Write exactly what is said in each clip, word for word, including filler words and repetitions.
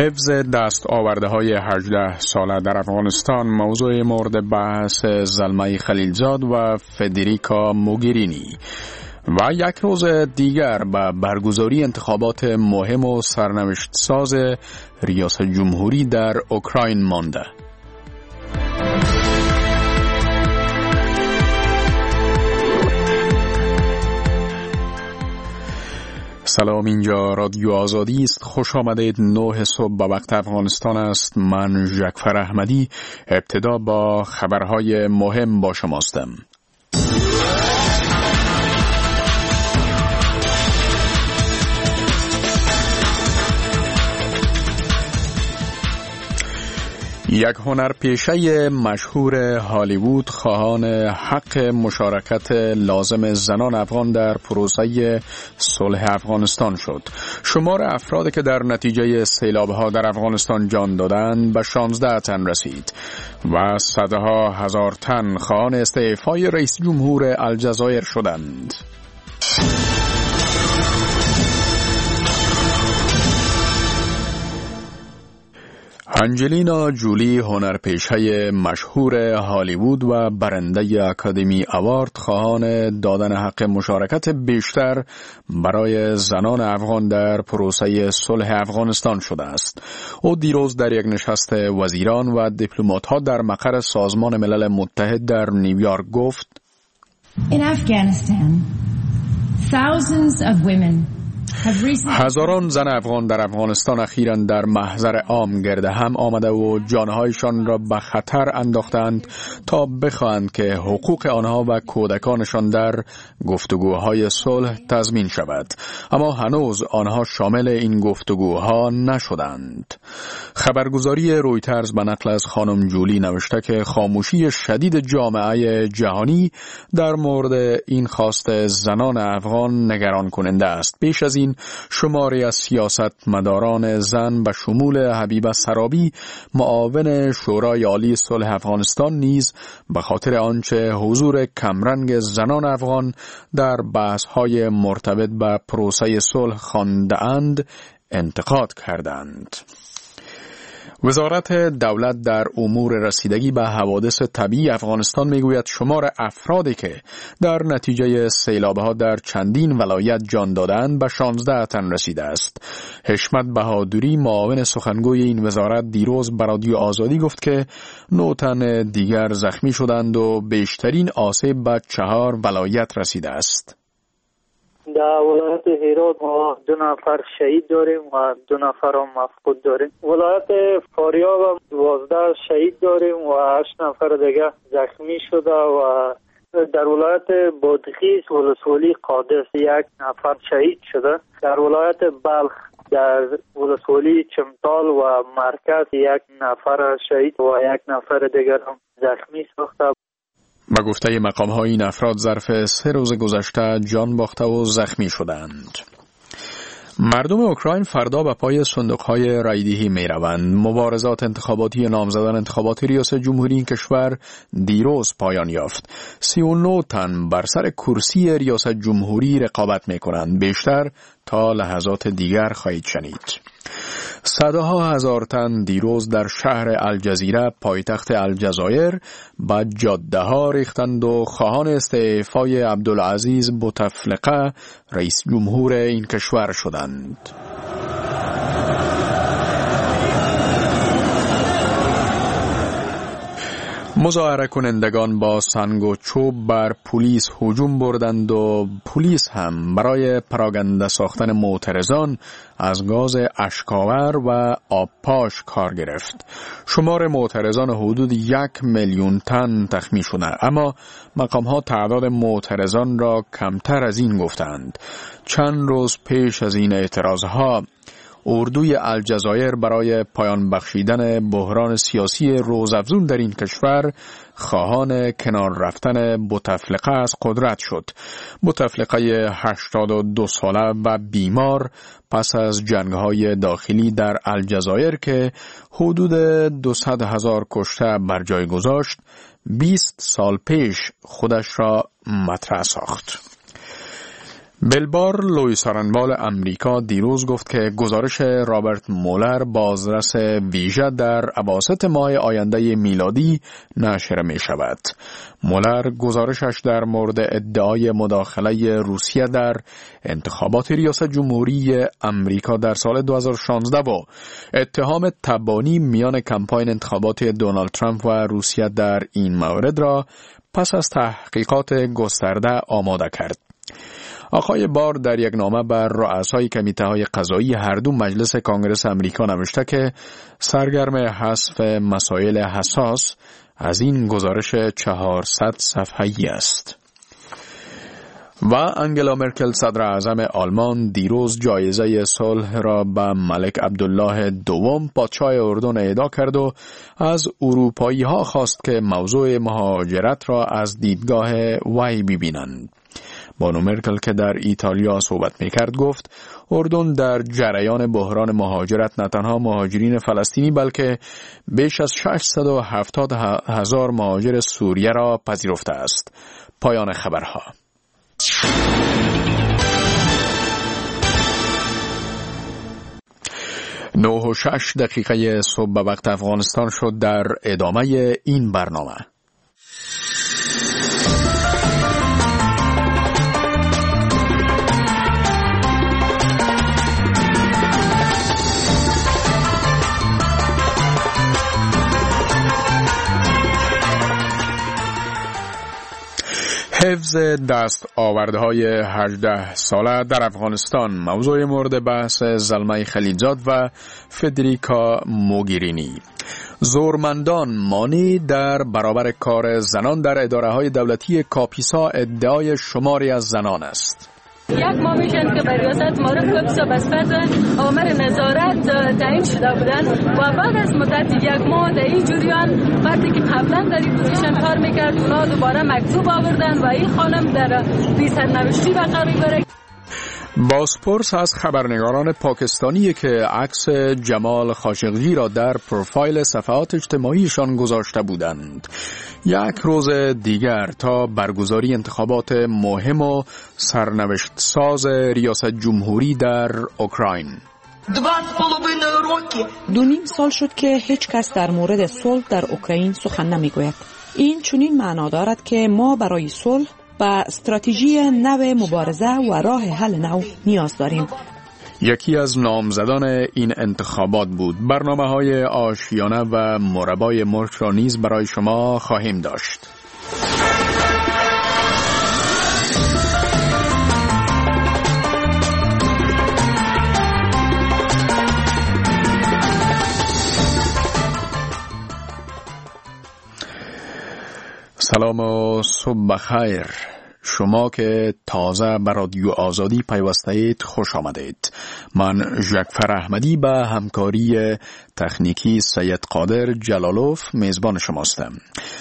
حفظ دستاوردهای هجده ساله در افغانستان موضوع مورد بحث زلمه خلیلزاد و فدریکا موگرینی و یک روز دیگر به برگزاری انتخابات مهم و سرنوشت ساز ریاست جمهوری در اوکراین مانده. سلام، اینجا رادیو آزادی است. خوش آمدید. نه صبح به وقت افغانستان است. من جعفر احمدی. ابتدا با خبرهای مهم با شماستم. یک هنرپیشه مشهور هالیوود خواهان حق مشارکت لازم زنان افغان در پروسه صلح افغانستان شد. شمار افرادی که در نتیجه سیلاب‌ها در افغانستان جان دادند به شانزده تن رسید و صدها هزار تن خواهان استعفای رئیس جمهور الجزایر شدند. انجلینا جولی، هنرپیشه مشهور هالیوود و برنده اکادمی اوارد، خواهان دادن حق مشارکت بیشتر برای زنان افغان در پروسه صلح افغانستان شده است. او دیروز در یک نشست وزیران و دیپلمات‌ها در مقر سازمان ملل متحد در نیویورک گفت: In Afghanistan, thousands of women هزاران زن افغان در افغانستان اخیراً در محضر عام گرد هم آمده و جانهایشان را به خطر انداختند تا بخواهند که حقوق آنها و کودکانشان در گفتگوهای صلح تضمین شود، اما هنوز آنها شامل این گفتگوها نشدند. خبرگزاری رویترز به نقل از خانم جولی نوشته که خاموشی شدید جامعه جهانی در مورد این خواست زنان افغان نگران کننده است. پیش از این شماری از سیاست مداران زن به شمول حبیبه سرابی، معاون شورای عالی صلح افغانستان، نیز به خاطر آنچه حضور کمرنگ زنان افغان در بحث‌های مرتبط به پروسه صلح خوانده‌اند انتقاد کردند. وزارت دولت در امور رسیدگی به حوادث طبیعی افغانستان میگوید شمار افرادی که در نتیجه سیلاب‌ها در چندین ولایت جان دادند به شانزده تن رسیده است. حشمت بهادری، معاون سخنگوی این وزارت، دیروز به رادیو آزادی گفت که نه تن دیگر زخمی شدند و بیشترین آسیب به چهار ولایت رسیده است. در ولایت هرات ما دو نفر شهید داریم و دو نفر هم مفقود داریم. ولایت فاریاب هم دوازده شهید داریم و هشت نفر دیگه زخمی شده و در ولایت بادغیس ولسوالی قادس یک نفر شهید شده. در ولایت بلخ در ولسوالی چمتال و مرکز یک نفر شهید و یک نفر دیگر هم زخمی ساخته. به گفته مقام‌ها این افراد ظرف سه روز گذشته جان باخته و زخمی شدند. مردم اوکراین فردا به پای صندوق‌های رایدهی می‌روند. مبارزات انتخاباتی نامزدان انتخابات ریاست جمهوری این کشور دیروز پایان یافت. سی و نه تن بر سر کرسی ریاست جمهوری رقابت می‌کنند. بیشتر تا لحظات دیگر خواهید شنید. صدها هزار تن دیروز در شهر الجزیره، پایتخت الجزایر، به جاده ها ریختند و خواهان استعفای عبدالعزیز بوتفلقه رئیس جمهور این کشور شدند. مظاهره کنندگان با سنگ و چوب بر پلیس هجوم بردند و پلیس هم برای پراگنده ساختن معترضان از گاز اشک‌آور و آبپاش کار گرفت. شمار معترضان حدود یک میلیون تن تخمین شده، اما مقام‌ها تعداد معترضان را کمتر از این گفتند. چند روز پیش از این اعتراضها اردوی الجزایر برای پایان بخشیدن بحران سیاسی روزافزون در این کشور خواهان کنار رفتن بوتفلقه از قدرت شد. بوتفلقه هشتاد و دو ساله و بیمار پس از جنگ‌های داخلی در الجزایر که حدود دویست هزار کشته بر جای گذاشت، بیست سال پیش خودش را مطرح ساخت. بلبار لویسارنبال امریکا دیروز گفت که گزارش رابرت مولر بازرس ویژه در اواسط ماه آینده میلادی نشر می شود. مولر گزارشش در مورد ادعای مداخله روسیه در انتخابات ریاست جمهوری امریکا در سال دو هزار و شانزده و اتهام تبانی میان کمپاین انتخابات دونالد ترامپ و روسیه در این مورد را پس از تحقیقات گسترده آماده کرد. آقای بار در یک نامه بر رؤسای کمیته‌های قضایی هر دو مجلس کانگرس امریکا نوشته که سرگرم حذف مسائل حساس از این گزارش چهارصد صفحه‌ای است. و انگلا مرکل صدر اعظم آلمان دیروز جایزه صلح را به ملک عبدالله دوم پادشاه اردن اهدا کرد و از اروپایی ها خواست که موضوع مهاجرت را از دیدگاه وی ببینند. بانو مرکل که در ایتالیا صحبت میکرد گفت اردن در جریان بحران مهاجرت نه تنها مهاجرین فلسطینی بلکه بیش از ششصد و هفتاد هزار مهاجر سوریه را پذیرفته است. پایان خبرها. نه و شش دقیقه صبح به وقت افغانستان شد. در ادامه این برنامه حفظ دست آوردهای هجده ساله در افغانستان موضوع مورد بحث زلمه خلیلزاد و فدریکا موگیرینی. زورمندان مانی در برابر کار زنان در اداره های دولتی کاپیسا ادعای شماری از زنان است. یک ماه میشن که به ریاست معرف کاپیسا بسپت آمر نظارت تعیین شده بودن و بعد از مدت یک ماه در این جریان وقتی که قبلا در این پوزیشن کار میکرد اونا دوباره مکتوب آوردن و این خانم در بی سرنوشتی به قرار بره. بازپرس از خبرنگاران پاکستانی که عکس جمال خاشقجی را در پروفایل صفحات اجتماعیشان گذاشته بودند. یک روز دیگر تا برگزاری انتخابات مهم و سرنوشت ساز ریاست جمهوری در اوکراین. دو نیم سال شد که هیچ کس در مورد صلح در اوکراین سخن نمیگوید. این چنین معنا دارد که ما برای صلح با استراتژی نو مبارزه و راه حل نو نیاز داریم. یکی از نامزدان این انتخابات بود. برنامه‌های آشیانه و مربای مرغ را نیز برای شما خواهیم داشت. سلام و صبح بخیر. شما که تازه به رادیو آزادی پیوسته اید خوش آمدید. من ژکفر احمدی به همکاری تکنیکی سید قادر جلالوف میزبان شماستم.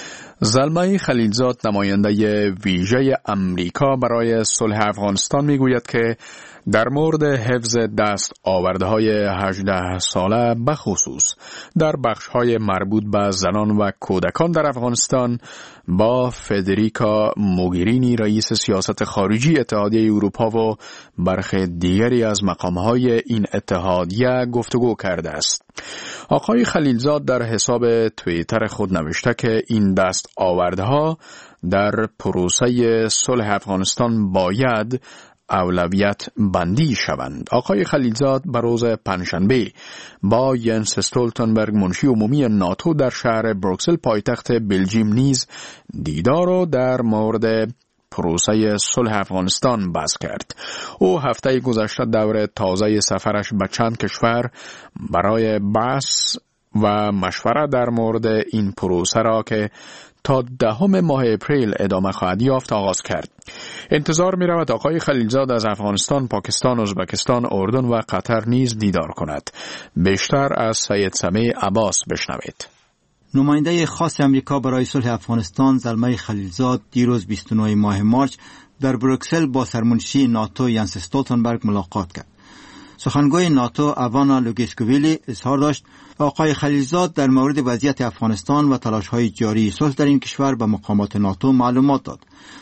زلمه خلیلزاد نماینده ویژه امریکا برای صلح افغانستان میگوید که در مورد حفظ دست آوردهای هجده ساله بخصوص در بخش‌های مربوط به زنان و کودکان در افغانستان با فدریکا موگیرینی رئیس سیاست خارجی اتحادیه اروپا و برخی دیگری از مقام‌های این اتحادیه گفتگو کرده است. آقای خلیلزاد در حساب توییتر خود نوشته که این دست آوردها در پروسه صلح افغانستان باید اولویت بندی شوند. آقای خلیلزاد به روز پنجشنبه با ینس استولتنبرگ منشی عمومی ناتو در شهر بروکسل پایتخت بلژیم نیز دیدار و در مورد پروسه صلح افغانستان بحث کرد. او هفته گذشته دور تازه سفرش به چند کشور برای بحث و مشوره در مورد این پروسه را که تا دهم ماه اپریل ادامه خواهد یافت آغاز کرد. انتظار می رود آقای خلیلزاد از افغانستان، پاکستان، ازبکستان، اردن و قطر نیز دیدار کند. بیشتر از سید سمیع عباس بشنوید. نماینده خاص امریکا برای صلح افغانستان زلمه خلیلزاد دیروز بیست و نه ماه مارچ در بروکسل با سرمنشی ناتو ینس استولتنبرگ ملاقات کرد. سخنگوی ناتو اوانا لوگیسکویلی اظهار داشت آقای خلیلزاد در مورد وضعیت افغانستان و تلاش‌های جاری صلح در این کشور به مقامات ناتو معلومات داد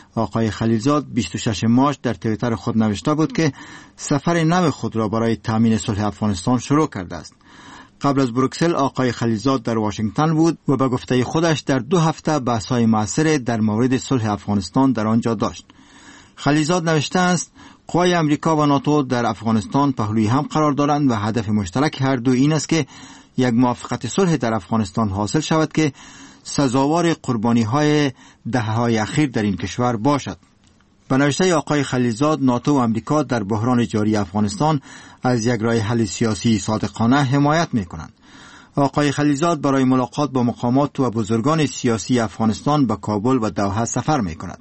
آقای خلیلزاد بیست و شش مارس در توییتر خود نوشته بود که سفر نو خود را برای تامین صلح افغانستان شروع کرده است. قبل از بروکسل آقای خلیلزاد در واشنگتن بود و به گفته خودش در دو هفته بحث‌های موثر در مورد صلح افغانستان در آنجا داشت. خلیلزاد نوشته است قوای امریکا و ناتو در افغانستان پهلوی هم قرار دارند و هدف مشترک هر دو این است که یک موافقت صلح در افغانستان حاصل شود که سزاوار قربانی‌های دهه‌های اخیر در این کشور باشد. به نوشته آقای خلیلزاد ناتو و امریکا در بحران جاری افغانستان از یک راه حل سیاسی صادقانه حمایت می‌کنند. آقای خلیلزاد برای ملاقات با مقامات و بزرگان سیاسی افغانستان به کابل و دوحه سفر می‌کند.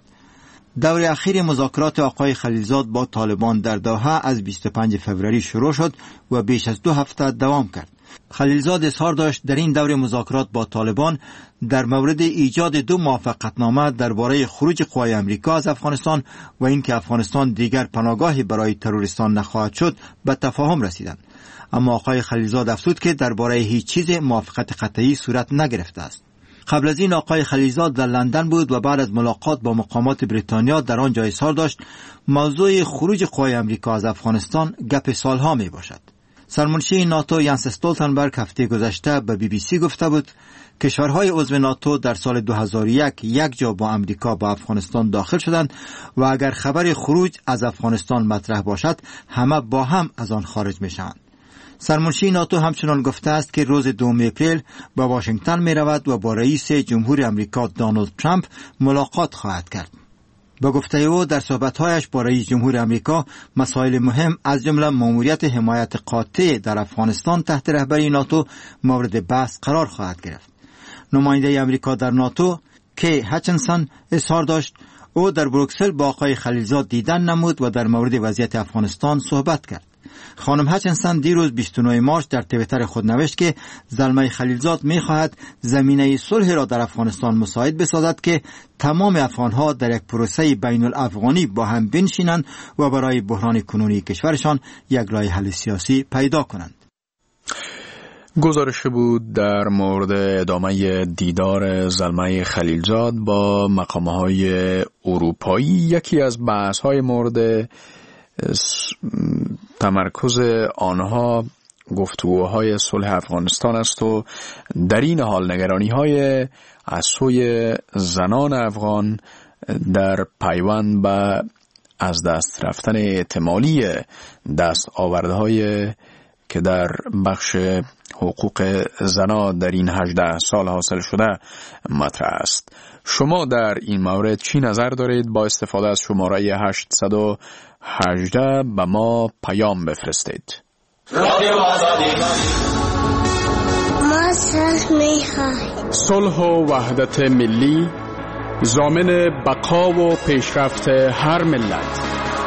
دور اخیر مذاکرات آقای خلیلزاد با طالبان در دوحه از بیست و پنجم فوریه شروع شد و بیش از دو هفته دوام کرد. خلیلزاد اظهار داشت در این دور مذاکرات با طالبان در مورد ایجاد دو موافقتنامه درباره خروج قوای امریکا از افغانستان و اینکه افغانستان دیگر پناهگاهی برای تروریستان نخواهد شد به تفاهم رسیدند. اما آقای خلیلزاد افزود که درباره هیچ چیز موافقت قطعی صورت نگرفته است. قبل از این آقای خلیلزاد در لندن بود و بعد از ملاقات با مقامات بریتانیا در آنجا اظهار داشت موضوع خروج قوای امریکا از افغانستان گپ سالها می باشد. سرمنشی ناتو ینس استولتنبرگ هفته گذشته به بی بی سی گفته بود کشورهای عضو ناتو در سال دو هزار و یک یک جا با امریکا با افغانستان داخل شدند و اگر خبر خروج از افغانستان مطرح باشد همه با هم از آن خارج می شوند. سرمنشی ناتو همچنان گفته است که روز دوم اپریل به واشنگتن می رود و با رئیس جمهور امریکا دونالد ترامپ ملاقات خواهد کرد. با گفته او در صحبت‌هایش با رئیس جمهور امریکا مسائل مهم از جمله ماموریت حمایت قاطع در افغانستان تحت رهبری ناتو مورد بحث قرار خواهد گرفت. نماینده امریکا در ناتو کی هچنسون اظهار داشت او در بروکسل با آقای خلیلزاد دیدن نمود و در مورد وضعیت افغانستان صحبت کرد. خانم هچنسون دیروز بیست و نهم مارس در توییتر خود نوشت که زلمه خلیلزاد می خواهد زمینه صلح را در افغانستان مساعد بسازد که تمام افغانها در یک پروسه بین الافغانی با هم بنشینند و برای بحران کنونی کشورشان یک راه حل سیاسی پیدا کنند. گزارش بود در مورد ادامه دیدار زلمه خلیلزاد با مقام‌های اروپایی. یکی از بحث‌های مورد تمرکز آنها گفتگوهای صلح افغانستان است و در این حال نگرانی‌های از سوی زنان افغان در پیوند به از دست رفتن احتمالی دستاوردهای که در بخش حقوق زنان در این هجده سال حاصل شده مطرح است. شما در این مورد چی نظر دارید؟ با استفاده از شماره هشتصد و هجده به ما پیام بفرستید. رادیو آزادی ما صلح می‌خواهیم. صلح و وحدت ملی ضامن بقا و پیشرفت هر ملت.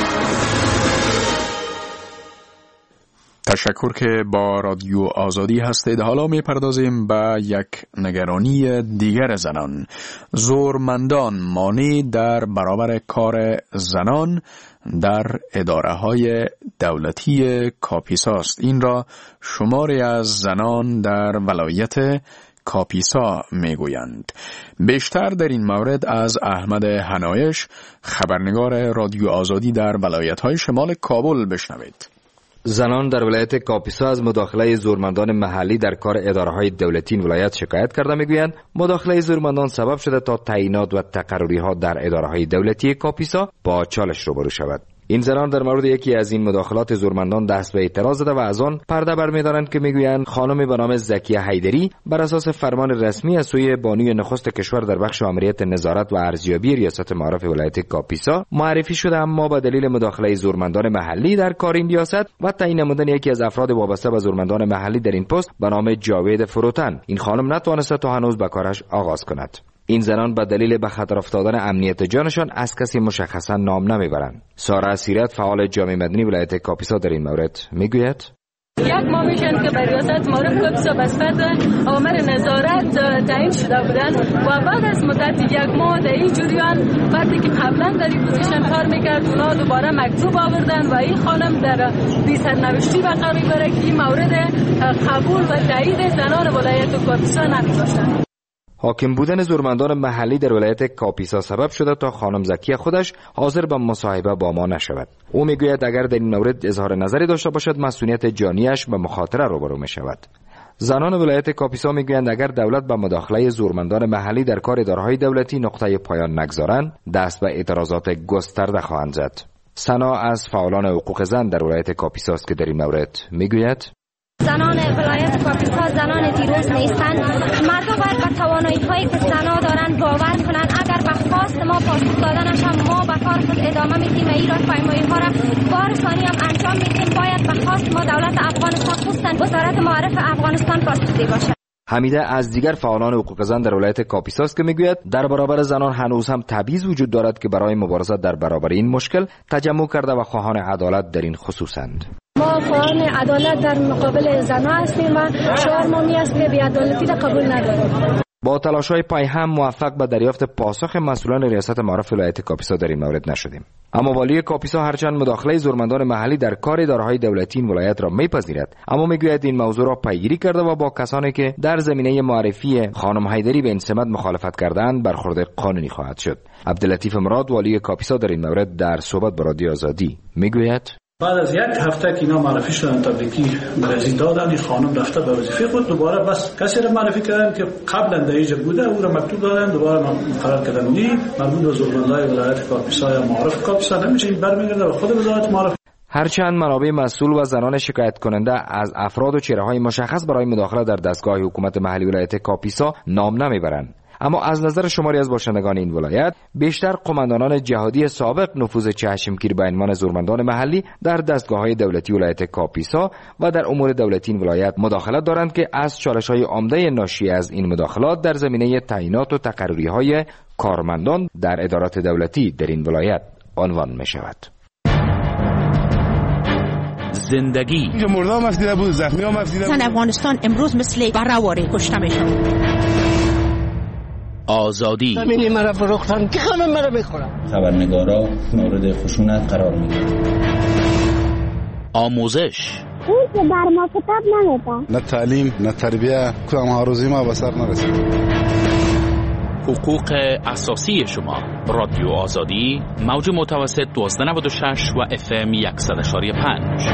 تشکر که با رادیو آزادی هستید. حالا می پردازیم به یک نگرانی دیگر زنان. زورمندان مانع در برابر کار زنان در اداره های دولتی کاپیسا است. این را شماری از زنان در ولایت کاپیسا می گویند. بیشتر در این مورد از احمد حنایش، خبرنگار رادیو آزادی در ولایت های شمال کابل بشنوید. زنان در ولایت کاپیسا از مداخله زورمندان محلی در کار اداره‌های دولتی این ولایت شکایت کرده. میگویند مداخله زورمندان سبب شده تا تعیینات و تقرری‌ها در اداره‌های دولتی کاپیسا با چالش روبرو شود. این زنان در مورد یکی از این مداخلات زورمندان دست به اعتراض زده و از آن پرده برمی‌دارند که میگویند خانمی به نام زکیه حیدری بر اساس فرمان رسمی از سوی بانوی نخست کشور در بخش آمریت نظارت و ارزیابی ریاست معارف ولایت کاپیسا معرفی شده، اما با دلیل مداخله زورمندان محلی در کار این ریاست و تعیین نمودن یکی از افراد وابسته به زورمندان محلی در این پست به نام جاوید فروتن، این خانم نتوانسته تا هنوز به کارش آغاز کند. این زنان به دلیل به خطر افتادن امنیت جانشان از کسی مشخصا نام نمیبرند. سارا اسیرت، فعال جامعه مدنی ولایت کاپیسا، در این مورد میگوید یک ماه میشن که به ریاست معارف کاپیسا بسپت آمر نظارت تعیین شده بودن و بعد از مدت یک ماه در این جریان فردی که قبلا در این پوزیشن کار میکرد اونا دوباره مکتوب آوردن و این خانم در بی سرنوشتی بقا میبره که این مورد قبول و تایید زنان ولایت کاپیسا نمیداشتن. حاکم بودن زورمندان محلی در ولایت کاپیسا سبب شده تا خانم زکیه خودش حاضر به مصاحبه با ما نشود. او میگوید اگر در این مورد اظهار نظری داشته باشد مسئولیت جانیش به مخاطره روبرو می شود. زنان ولایت کاپیسا میگویند اگر دولت به مداخله زورمندان محلی در کار اداره‌های دولتی نقطه پایان نگذارند دست به اعتراضات گسترده خواهند زد. سنا از فعالان حقوق زن در ولایت کاپیسا است که در این مورد میگوید زنان ولایت کاپیسا زنان دیروز نیستند. مردم باید به توانایی هایی که زنان دارند باور کنند. اگر به خواست ما پاسخ دادنش هم ما به کار خود ادامه میدیم و ایراد پیمایی ها را بار ثانی هم انجام میدیم. باید به خواست ما دولت افغانستان خصوصا وزارت معارف افغانستان پاسخگوی باشد. حمیده از دیگر فعالان حقوق زن در ولایت کاپیسا است که میگوید در برابر زنان هنوز هم تبعیض وجود دارد که برای مبارزه در برابر این مشکل تجمع کرده و خواهان عدالت در این خصوصند. ما خواهان عدالت در مقابل زنان هستیم و شعار ما می است که بی‌عدالتی را قبول نداریم. با تلاش‌های پایهم موفق به دریافت پاسخ مسئولان ریاست معارف ولایت کاپیسا در این مورد نشدیم. اما والی کاپیسا هرچند مداخله زورمندان محلی در کار اداره‌های دولتی این ولایت را میپذیرد، اما میگوید این موضوع را پیگیری کرده و با کسانی که در زمینه معرفی خانم حیدری به این سمت مخالفت کردند برخورد قانونی خواهد شد. عبداللطیف مراد والی کاپیسا در این مورد در صحبت با رادیو آزادی میگوید بعد از یک هفته که اینا معرفی شدن تبریکی برازی دادن، این خانم رفته به وظیفه خود، دوباره بس کسی را معرفی کردن که قبلا در اینجا بوده او را مکتوب دادن، دوباره مقرر کردن اونی مربوط به زورمندای ولایت کاپیسا یا معارف کاپیسا نمیشه، این برمیگرده به خود وزارت معارف. هرچند منابع مسئول و زنان شکایت کننده از افراد و چهره‌های مشخص برای مداخله در دستگاه حکومت محلی ولایت کاپیسا نام نمیبرند، اما از نظر شماری از باشندگان این ولایت بیشتر قماندانان جهادی سابق نفوذ چشمگیر به عنوان زورمندان محلی در دستگاه‌های دولتی ولایت کاپیسا و در امور دولتی این ولایت مداخلت دارند که از چالش‌های عمده ناشی از این مداخلات در زمینه تعیینات و تقرری‌های کارمندان در ادارات دولتی در این ولایت عنوان می‌شود. زندگی مردم مفیده بود، زخمی ها مفیده بود. زن افغانستان امروز مثل بره‌واره کشته میشن. آزادی زمینی مرا فروختن که همه مرا بخورن. خبرنگارا مورد خشونت قرار میگیرن. آموزش اون که بر ما کتاب نمیده. نه تعلیم نه تربیه، کدام آرزوی ما به سر نرسید. حقوق اساسی شما. رادیو آزادی موج متوسط دوازده نود و شش و اف ام صد و پنج.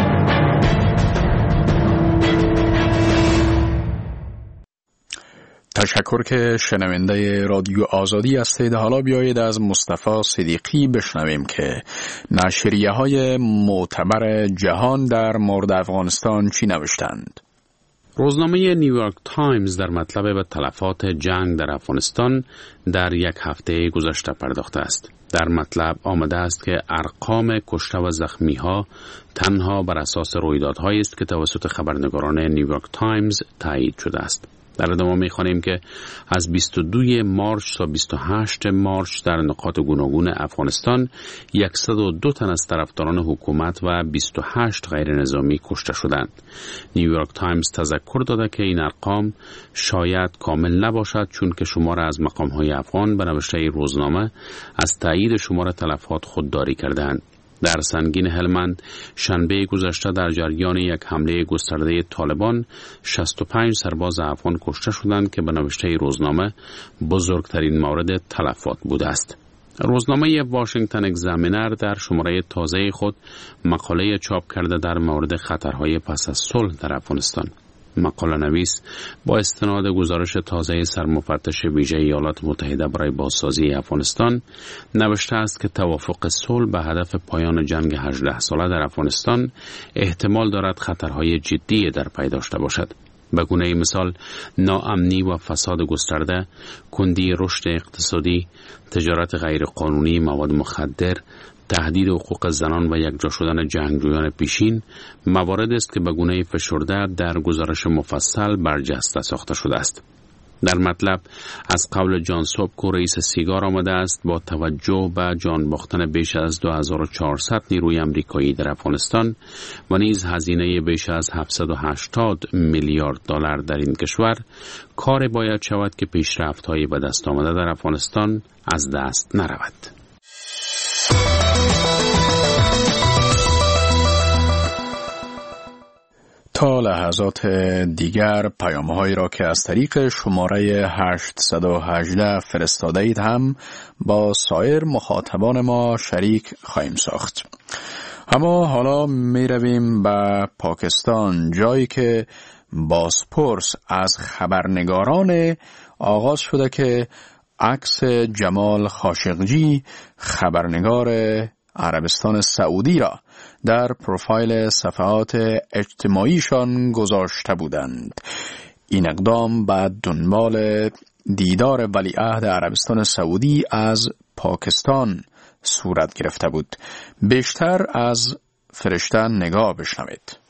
تشکر که شنونده رادیو آزادی هستید. حالا بیایید از مصطفی صدیقی بشنویم که نشریه های معتبر جهان در مورد افغانستان چی نوشتند. روزنامه نیویورک تایمز در مطلب به تلفات جنگ در افغانستان در یک هفته گذشته پرداخته است. در مطلب آمده است که ارقام کشته و زخمی ها تنها بر اساس رویدادهایی است که توسط خبرنگاران نیویورک تایمز تایید شده است. در ادامه می‌خوانیم که از بیست و دو مارچ تا بیست و هشت مارچ در نقاط گوناگون افغانستان صد و دو تن از طرفداران حکومت و بیست و هشت غیر نظامی کشته شدند. نیویورک تایمز تذکر داده که این ارقام شاید کامل نباشد، چون که شمار از مقام‌های افغان به نوشته روزنامه از تایید شمار تلفات خودداری کردند. در سنگین هلمند شنبه گذشته در جریان یک حمله گسترده طالبان شصت و پنج سرباز افغان کشته شدند که به نوشته روزنامه بزرگترین مورد تلفات بوده است. روزنامه واشنگتن اگزامینر در شماره تازه خود مقاله چاپ کرده در مورد خطرهای پس از صلح در افغانستان. مقاله نویس با استناد گزارش تازه سرمفتش ویژه ایالات متحده برای بازسازی افغانستان نوشته است که توافق صلح به هدف پایان جنگ هجده ساله در افغانستان احتمال دارد خطرهای جدی در پی داشته باشد. به گونه مثال ناامنی و فساد گسترده، کندی رشد اقتصادی، تجارت غیرقانونی مواد مخدر، تهدید حقوق زنان و یکجا شدن جنگجویان پیشین موارد است که به گونه فشرده در گزارش مفصل برجسته ساخته شده است. در مطلب از قول جان سوبکو رئیس سیگار آمده است با توجه به جان باختن بیش از دو هزار و چهارصد نیروی امریکایی در افغانستان و نیز هزینه بیش از هفتصد و هشتاد میلیارد دلار در این کشور، کار باید شود که پیشرفت‌های به دست آمده در افغانستان از دست نرود. تا لحظات دیگر پیام‌هایی را که از طریق شماره هشتصد و هجده فرستاده اید هم با سایر مخاطبان ما شریک خواهیم ساخت. اما حالا می رویم به پاکستان، جایی که بازپرس از خبرنگاران آغاز شده که عکس جمال خاشقجی خبرنگار عربستان سعودی را در پروفایل صفحات اجتماعیشان گذاشته بودند. این اقدام بعد دنبال دیدار ولیعهد عربستان سعودی از پاکستان صورت گرفته بود. بیشتر از فرشته نگاه بشنوید.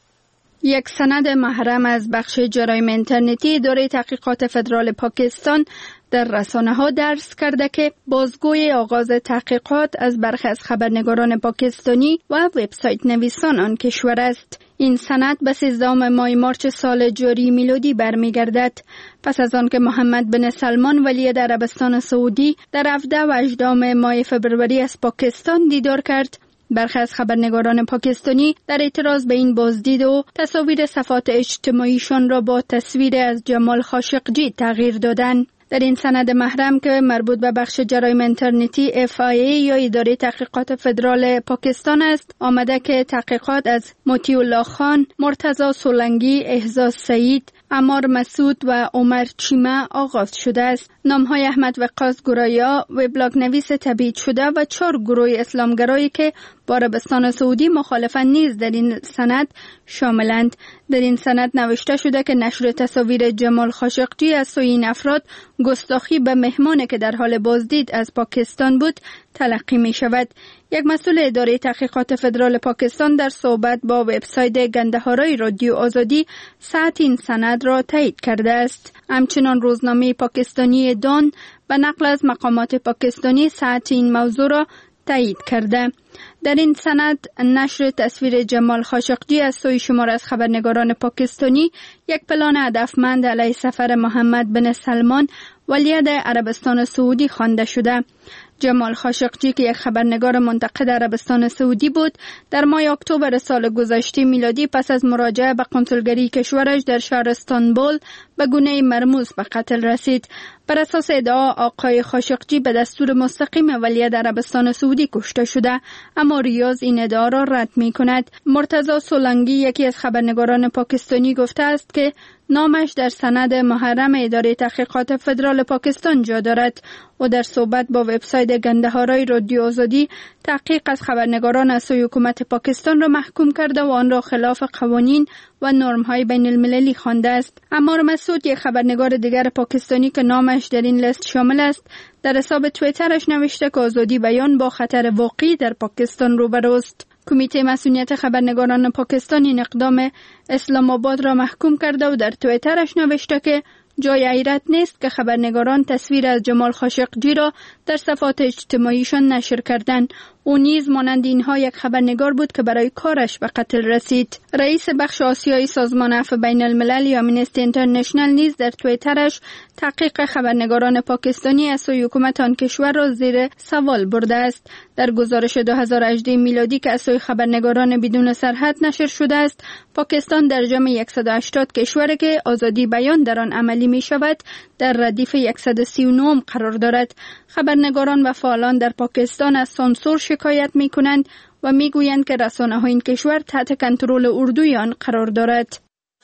یک سند محرم از بخش جرایم اینترنتی اداره تحقیقات فدرال پاکستان در رسانه ها درس کرده که بازگوی آغاز تحقیقات از برخی از خبرنگاران پاکستانی و وبسایت نویسان آن کشور است. این سند به سیزدهم ماه مارچ سال جاری میلادی برمیگردد. پس از آن که محمد بن سلمان ولی عربستان سعودی در هفده و هجدهم ماه فبروری از پاکستان دیدار کرد، برخی از خبرنگاران پاکستانی در اعتراض به این بازدید و تصاویر صفحات اجتماعیشان را با تصویر از جمال خاشقجی تغییر دادند. در این سند محرم که مربوط به بخش جرایم اینترنتی اف آی ای یا اداره تحقیقات فدرال پاکستان است، آمده که تحقیقات از مطیع الله خان، مرتضی سولنگی، احساس سعید، عمار مسعود و عمر چیمه آغاز شده است. نامهای احمد وقاص گرایا، وبلاگ نویس تبعید شده و چهار گروه اسلامگرایی که با عربستان سعودی مخالفند نیز در این سند شاملند. در این سند نوشته شده که نشر تصاویر جمال خاشقجی از سوی این افراد گستاخی به مهمانی که در حال بازدید از پاکستان بود تلقی می شود. یک مسئول اداره تحقیقات فدرال پاکستان در صحبت با وبسایت گندهارای رادیو آزادی صحت این سند را تایید کرده است. همچنان روزنامه پاکستانی دان به نقل از مقامات پاکستانی صحت این موضوع را تایید کرده. در این سند نشر تصویر جمال خاشقجی از سوی شمار از خبرنگاران پاکستانی یک پلان هدفمند علیه سفر محمد بن سلمان ولیعهد عربستان سعودی خوانده شده. جمال خاشقجی که یک خبرنگار منتقد عربستان سعودی بود، در ماه اکتبر سال گذشته میلادی پس از مراجعه به کنسولگری کشورش در شهر استانبول به گونه مرموز به قتل رسید. بر اساس ادعا آقای خاشقجی به دستور مستقیم ولیعهد عربستان سعودی کشته شده، اما ریاض این ادعا را رد می کند. مرتضی سولنگی یکی از خبرنگاران پاکستانی گفته است که نامش در سند محرم اداره تحقیقات فدرال پاکستان جا دارد و در صحبت با وبسایت گندهارای رادیو آزادی تحقیق از خبرنگاران از سوی حکومت پاکستان را محکوم کرده و آن را خلاف قوانین و نرم‌های بین المللی خوانده است. عمار مسعود یک خبرنگار دیگر پاکستانی که نامش در این لیست شامل است، در حساب توییترش نوشته که آزادی بیان با خطر واقعی در پاکستان روبروست. کمیته مسئولیت خبرنگاران پاکستان این اقدام اسلام آباد را محکوم کرده و در توییترش نوشته که جای حیرت نیست که خبرنگاران تصویر از جمال خاشقجی را در صفحات اجتماعیشان نشر کردند. او نیز مانند اینها یک خبرنگار بود که برای کارش به قتل رسید. رئیس بخش آسیایی سازمان عفو بین الملل یا آمنستی اینترنشنال نیز در توییترش تحقیق خبرنگاران پاکستانی از سوی حکومت آن کشور را زیر سوال برده است. در گزارش دو هزار و هجده میلادی که از سوی خبرنگاران بدون سرحد نشر شده است، پاکستان در جمع صد و هشتاد کشوری که آزادی بیان در آن عملی می شود در ردیف صد و سی و نه قرار دارد. خبرنگاران و فعالان در پاکستان از سانسور شکایت می کنند و می گویند که رسانه های این کشور تحت کنترل اردوی آن قرار دارد.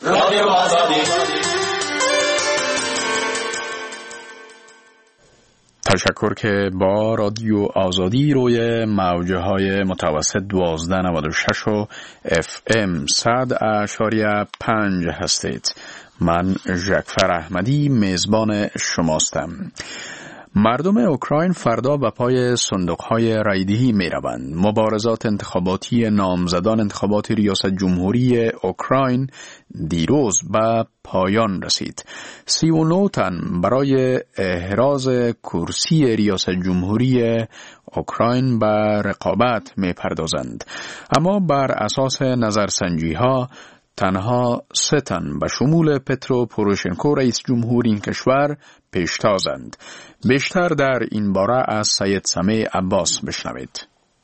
تشکر که با رادیو آزادی روی موجه های متوسط دوازده نود و شش و اف ام صد اشاریه پنج هستید. من ژکفر احمدی میزبان شماستم. مردم اوکراین فردا به پای صندوق‌های رایدهی می‌روند. مبارزات انتخاباتی نامزدان انتخابات ریاست جمهوری اوکراین دیروز به پایان رسید. سی و نه تن برای احراز کرسی ریاست جمهوری اوکراین به رقابت می‌پردازند. اما بر اساس نظرسنجی‌ها تنها سه تن به شمول پترو پوروشنکو رئیس جمهور این کشور پیشتازند. بیشتر در این باره از سید سمیع عباس بشنوید.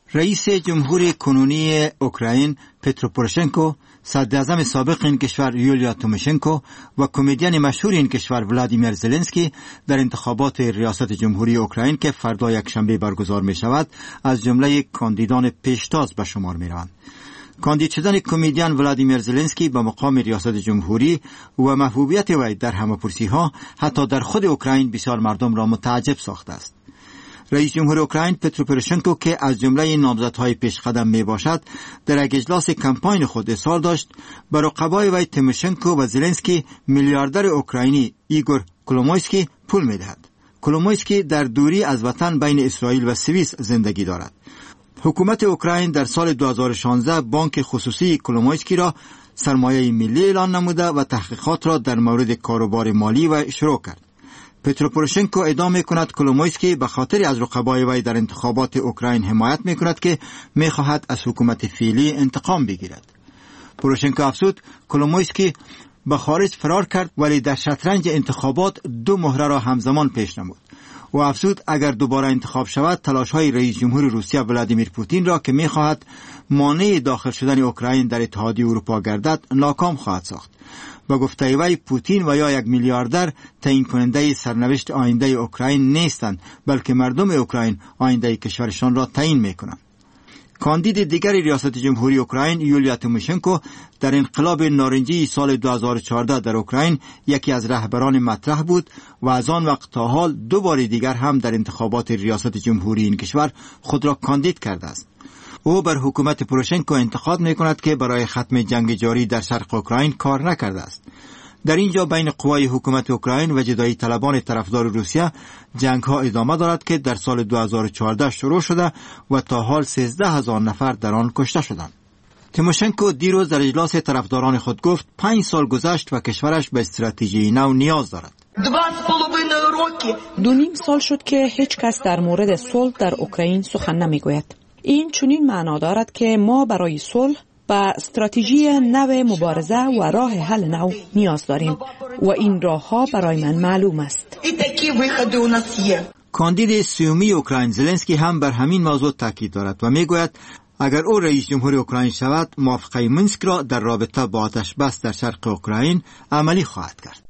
رئیس جمهوری کنونی اوکراین پترو پوروشنکو، صدر اعظم سابق این کشور یولیا توماشنکو و کمدین مشهور این کشور ولادیمیر زلنسکی در انتخابات ریاست جمهوری اوکراین که فردا یکشنبه برگزار می شود از جمله کاندیدان پیشتاز به شمار می روند. کاندید شدن کمدین ولادیمیر زلنسکی به مقام ریاست جمهوری و محبوبیت وی در همه‌پرسی ها حتی در خود اوکراین بسیار مردم را متعجب ساخته است. رئیس جمهور اوکراین پترو پوروشنکو که از جمله نامزدهای پیشقدم می باشد در یک اجلاس کمپاین خود اصرار داشت بر رقبای وی تیموشنکو و زلنسکی میلیاردر اوکراینی ایگور کولومویسکی پول می دهد. کولومویسکی در دوری از وطن بین اسرائیل و سوئیس زندگی دارد. حکومت اوکراین در سال دو هزار و شانزده بانک خصوصی کولومویسکی را سرمایه ملی اعلان نموده و تحقیقات را در مورد کاروبار مالی و شروع کرد. پترو پوروشنکو ادعا می‌کند کولومویسکی به خاطر از رقبای وی در انتخابات اوکراین حمایت می‌کند که می‌خواهد از حکومت فعلی انتقام بگیرد. پوروشنکو افزود کولومویسکی به خارج فرار کرد ولی در شطرنج انتخابات دو مهره را همزمان پیش نمود. و افزود اگر دوباره انتخاب شود تلاش‌های رئیس جمهور روسیه ولادیمیر پوتین را که می‌خواهد مانع داخل شدن اوکراین در اتحادیه اروپا گردد ناکام خواهد ساخت. با گفته وی پوتین و یا یک میلیاردر تعیین کننده سرنوشت آینده اوکراین نیستند بلکه مردم اوکراین آینده کشورشان را تعیین میکنند. کاندید دیگر ریاست جمهوری اوکراین یولیا توماشنکو در انقلاب نارنجی سال دو هزار و چهارده در اوکراین یکی از رهبران مطرح بود و از آن وقت تا حال دو بار دیگر هم در انتخابات ریاست جمهوری این کشور خود را کاندید کرده است. او بر حکومت پوروشنکو انتقاد می کند که برای ختم جنگ جاری در شرق اوکراین کار نکرده است. در اینجا بین قوای حکومت اوکراین و جدایی طلبان طرفدار روسیه جنگ ها ادامه دارد که در سال دو هزار و چهارده شروع شده و تا حال سیزده هزار نفر در آن کشته شدند. تیموشنکو دیروز در اجلاس طرفداران خود گفت پنج سال گذشت و کشورش به استراتژی نو نیاز دارد. دو نیم سال شد که هیچ کس در مورد صلح در اوکراین سخن نمیگوید. این چنین معنا دارد که ما برای صلح به استراتژی نو مبارزه و راه حل نو نیاز داریم و این راه ها برای من معلوم است. کاندید سیومی اوکراین زلنسکی هم بر همین موضوع تاکید دارد و میگوید اگر او رئیس جمهور اوکراین شود موافقه مینسک را در رابطه با آتش بس در شرق اوکراین عملی خواهد کرد.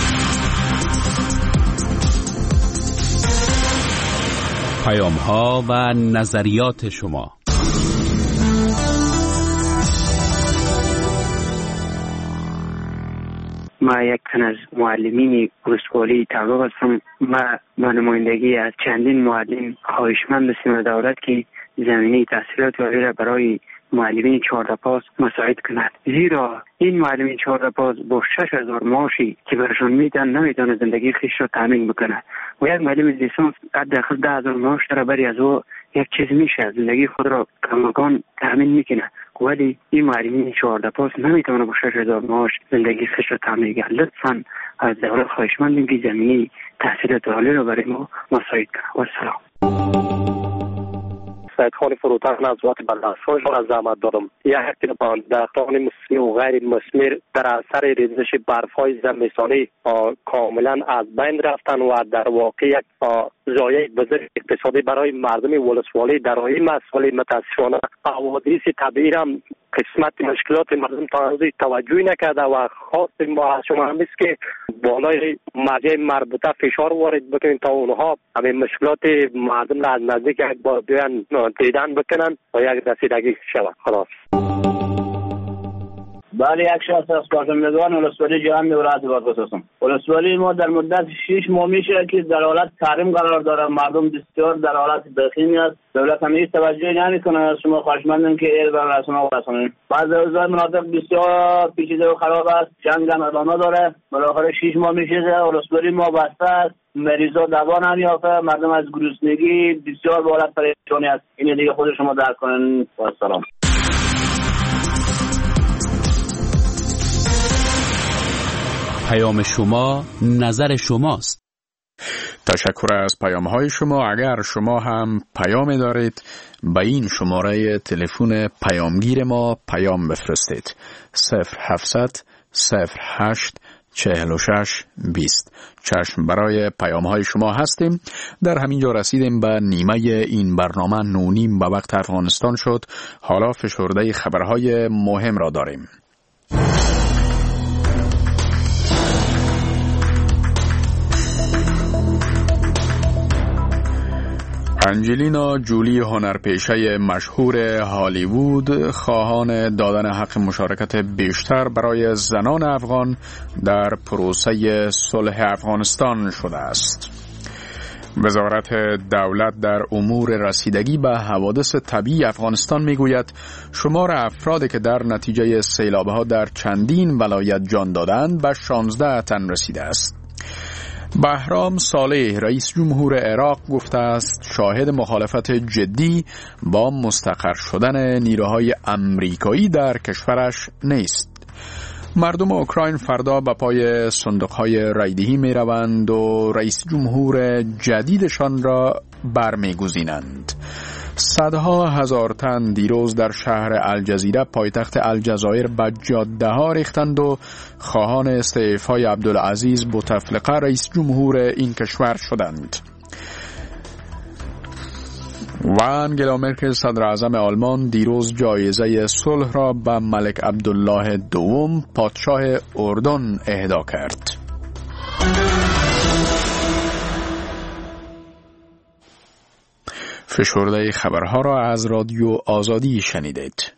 پیام ها و نظریات شما. ما یک تن از معلمین ولسوالی تعلق هستم. ما با نمایندگی از چندین معلم خواهشمند هستیم دولت که زمینه تحصیلات عالی را برای معلمین چهارده پاس مساعد کند، زیرا این معلمین چهارده پاس با شش هزار معاشی که برشان میدن نمیتونه زندگی خیش را تامین بکنه و یک معلم لیسانس حداقل ده هزار معاش را برای از او یک چیز میشه زندگی خود را کماکان تامین میکنه، ولی این معلمین چهارده پاس نمیتونه با شش هزار معاش زندگی خیش را تامین کنه. لطفاً از دولت خواهشمندیم که زمینه تحصیلات عالی را برای ما مساعد کنه. و سلام. سید خان فروتن از وقت بلدستان را زحمت دارم. یک هفته درختان مسمی و غیر مسمر در اثر ریزش برف‌های زمستانی کاملا از بین رفتن و در واقع یک ضایعه بزرگ اقتصادی برای مردم ولسوالی در این مسئله متاسفانه حوادث طبیعی هم قسمت مشکلات مردم تا روزی توجهی نکرده و خاص ما از شما هم است که بالای مرجع مربوطه فشار وارد بکنید تا اونها همین مشکلات مردم را از نزدیک بیان دیدن بکنن و یک رسیدگی شود. خلاص. بله، یک شخص از کارشناسان ولسوالی جهان ولایت بادغیس هستم. ولسوالی ما در مدت شش ماه میشه که در حالت تحریم قرار داره، مردم بسیار در حالت بخیمی است. دولت هم هیچ توجهی نمیکنه. از شما خواهشمندم که ایر بر رسانه‌ها برسونید. بعضی از مناطق بسیار پیچیده و خراب است، جنگ هم ادامه داره. بالاخره شش ماه میشه ولسوالی ما بسته است، مریضا دوا نمیافته، مردم از گرسنگی بسیار به حالت پریشانی است. این دیگه خود شما درک کنین. و سلام. پیام شما نظر شماست. تشکر از پیام های شما. اگر شما هم پیام دارید به این شماره تلفن پیامگیر ما پیام بفرستید. صفر هفتصد صفر هشت چهل و شش بیست. چشم برای پیام های شما هستیم. در همین جا رسیدیم به نیمه این برنامه. نونیم به وقت افغانستان شد. حالا فشرده خبرهای مهم را داریم. انجلینا جولی، هنرپیشه مشهور هالیوود، خواهان دادن حق مشارکت بیشتر برای زنان افغان در پروسه صلح افغانستان شده است. وزارت دولت در امور رسیدگی به حوادث طبیعی افغانستان میگوید شمار افرادی که در نتیجه سیلاب‌ها در چندین ولایت جان دادند به شانزده تن رسیده است. بهرام صالح، رئیس جمهور عراق، گفته است شاهد مخالفت جدی با مستقر شدن نیروهای امریکایی در کشورش نیست. مردم اوکراین فردا به پای صندوق‌های رایدهی می روند و رئیس جمهور جدیدشان را برمیگزینند. صدها هزار تن دیروز در شهر الجزیره پایتخت الجزایر به جاده ها ریختند و خواهان استعفای عبدالعزیز بوتفلقه رئیس جمهور این کشور شدند. و انگلا مرکل صدر اعظم آلمان دیروز جایزه صلح را به ملک عبدالله دوم پادشاه اردن اهدا کرد. فشرده خبرها را از رادیو آزادی شنیدید.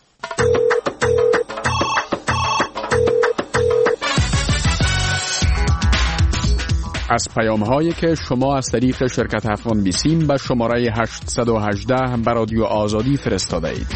از پیام هایی که شما از طریق شرکت افغان بیسیم به شماره هشت یک هشت به رادیو آزادی فرستاده اید.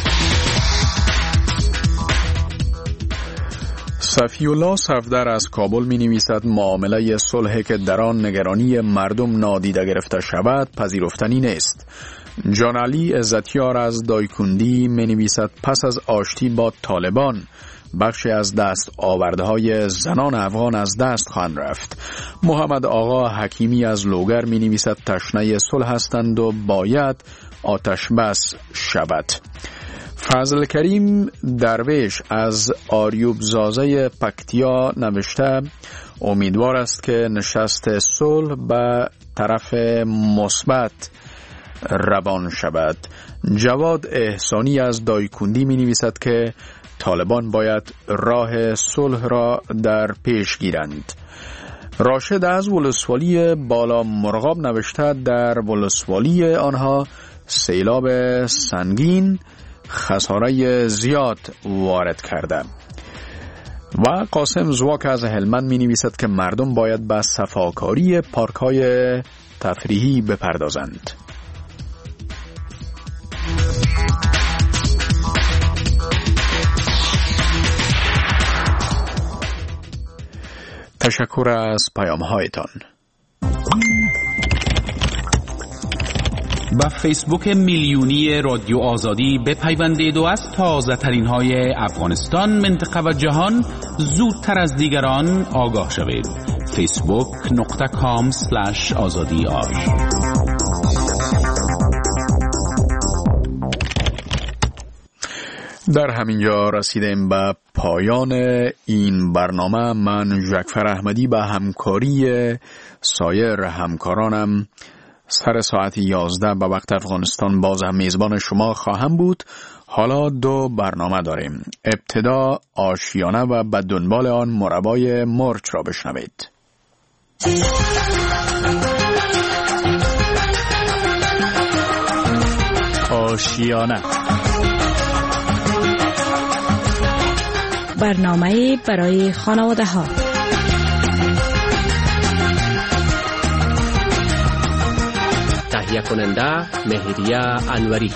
صفی الله صفدر از کابل می نویسد معامله صلح که در آن نگرانی مردم نادیده گرفته شود پذیرفتنی نیست. جان علی عزتیار از دایکندی می نویسد پس از آشتی با طالبان بخشی از دست آورده های زنان افغان از دست خواهند رفت. محمد آقا حکیمی از لوگر می نویسد تشنه صلح هستند و باید آتش بس شود. فضل کریم درویش از آریوب زازه پکتیا نوشته امیدوار است که نشست صلح به طرف مثبت روان شود. جواد احسانی از دایکندی می نویسد که طالبان باید راه صلح را در پیش گیرند. راشد از ولسوالی بالا مرغاب نوشته در ولسوالی آنها سیلاب سنگین خساره زیاد وارد کرده. و قاسم زواک از هلمند می نویسد که مردم باید به صفاکاری پارک های تفریحی بپردازند. تشکر از پیام هایتان. با فیسبوک میلیونی رادیو آزادی بپیوندید و از تازه ترین های افغانستان، منطقه و جهان زودتر از دیگران آگاه شوید. فیسبوک نقطه کام سلش آزادی آر. در همینجا رسیدیم به پایان این برنامه. من جعفر احمدی به همکاری سایر همکارانم سر ساعت یازده به وقت افغانستان باز هم میزبان شما خواهم بود. حالا دو برنامه داریم. ابتدا آشیانه و به دنبال آن مربای مرچ را بشنوید. آشیانه، برنامه برای خانواده ها. تهیه کننده مهریه انوری.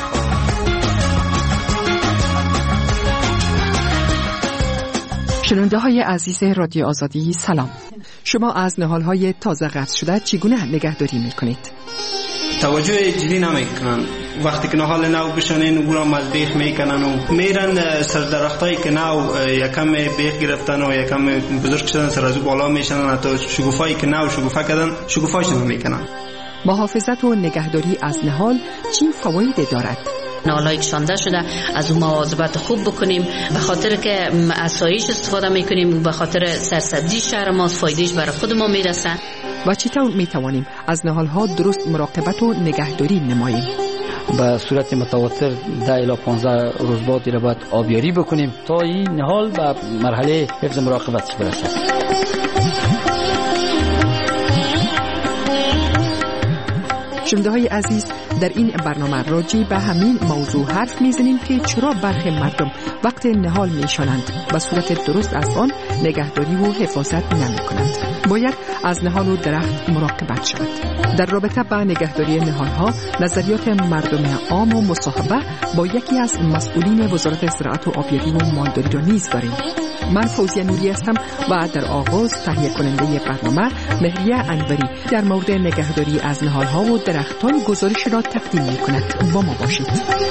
شنونده های عزیز رادیو آزادی سلام. شما از نهالهای تازه قطع شده چگونه نگهداری میکنید؟ توجه جدی نمیکنن. وقتی که نهال نو بشنین او را مزبیخ میکنن و میرن سر درختایی که نو یکم بیخ گرفتن و یکم بزرگ شدن سر از او بالا میشنن، حتی شگوفایی که نو شگوفه کردن شگوفایشون میکنن. محافظت و نگهداری از نهال چه فوایدی دارد؟ نهال‌های کشانده شده از اون مواظبت خوب بکنیم، به خاطر که اسایش استفاده میکنیم، به خاطر سرسبزی شهر ما فایدهش برای خود ما میرسه. و چطور میتوانیم از نهال‌ها درست مراقبت و نگهداری نماییم؟ به صورت متواتر ده الی پانزده روز بعد را باید آبیاری بکنیم تا این نهال به مرحله حفظ مراقبتش برسه. شنونده های عزیز، در این برنامه راجع به همین موضوع حرف میزنیم که چرا برخی مردم وقت نهال میشانند به صورت درست از آن نگهداری و حفاظت نمی کنند. باید از نهال و درخت مراقبت شود. در رابطه با نگهداری نهال ها نظریات مردم عام و مصاحبه با یکی از مسئولین وزارت زراعت و آبیاری و مالداری را نیز داریم. من فوزیه نوری هستم و در آغاز تهیه کننده برنامه مهریه انوری در مورد نگهداری از نهال ها و درختان گزارش را تقدیم می کند. با ما باشید.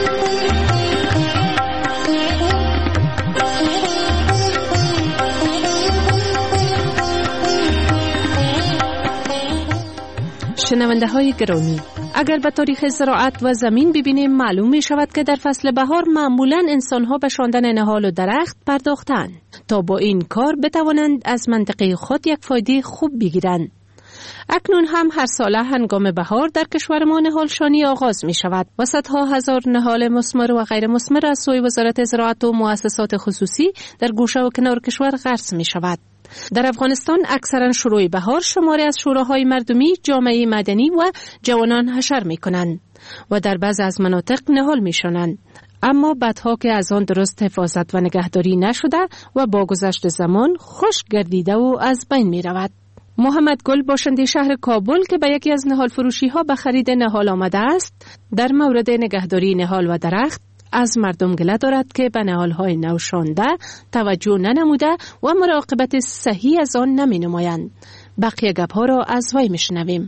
شنونده های گرامی، اگر به تاریخ زراعت و زمین ببینیم معلوم می شود که در فصل بهار معمولاً انسان ها به شاندن نهال و درخت پرداختند تا با این کار بتوانند از منطقه خود یک فایده خوب بگیرند. اکنون هم هر ساله هنگام بهار در کشور ما نهالشانی آغاز می شود و صدها هزار نهال مثمر و غیر مثمر از سوی وزارت زراعت و مؤسسات خصوصی در گوشه و کنار کشور غرس می شود. در افغانستان اکثرا شروع بهار شماری از شوراهای مردمی، جامعه مدنی و جوانان حشر می کنند و در بعض از مناطق نهال می شانند. اما بعدها که از آن درست حفاظت و نگهداری نشده و با گذشت زمان خشک گردیده و از بین می رود. محمد گل باشنده شهر کابل که به یکی از نهال فروشی ها به خرید نهال آمده است، در مورد نگهداری نهال و درخت از مردم گله دارد که به نهال‌های نوشانده توجه ننموده و مراقبت صحیح از آن نمی نمایند. بقیه گپ‌ها را از وی میشنویم.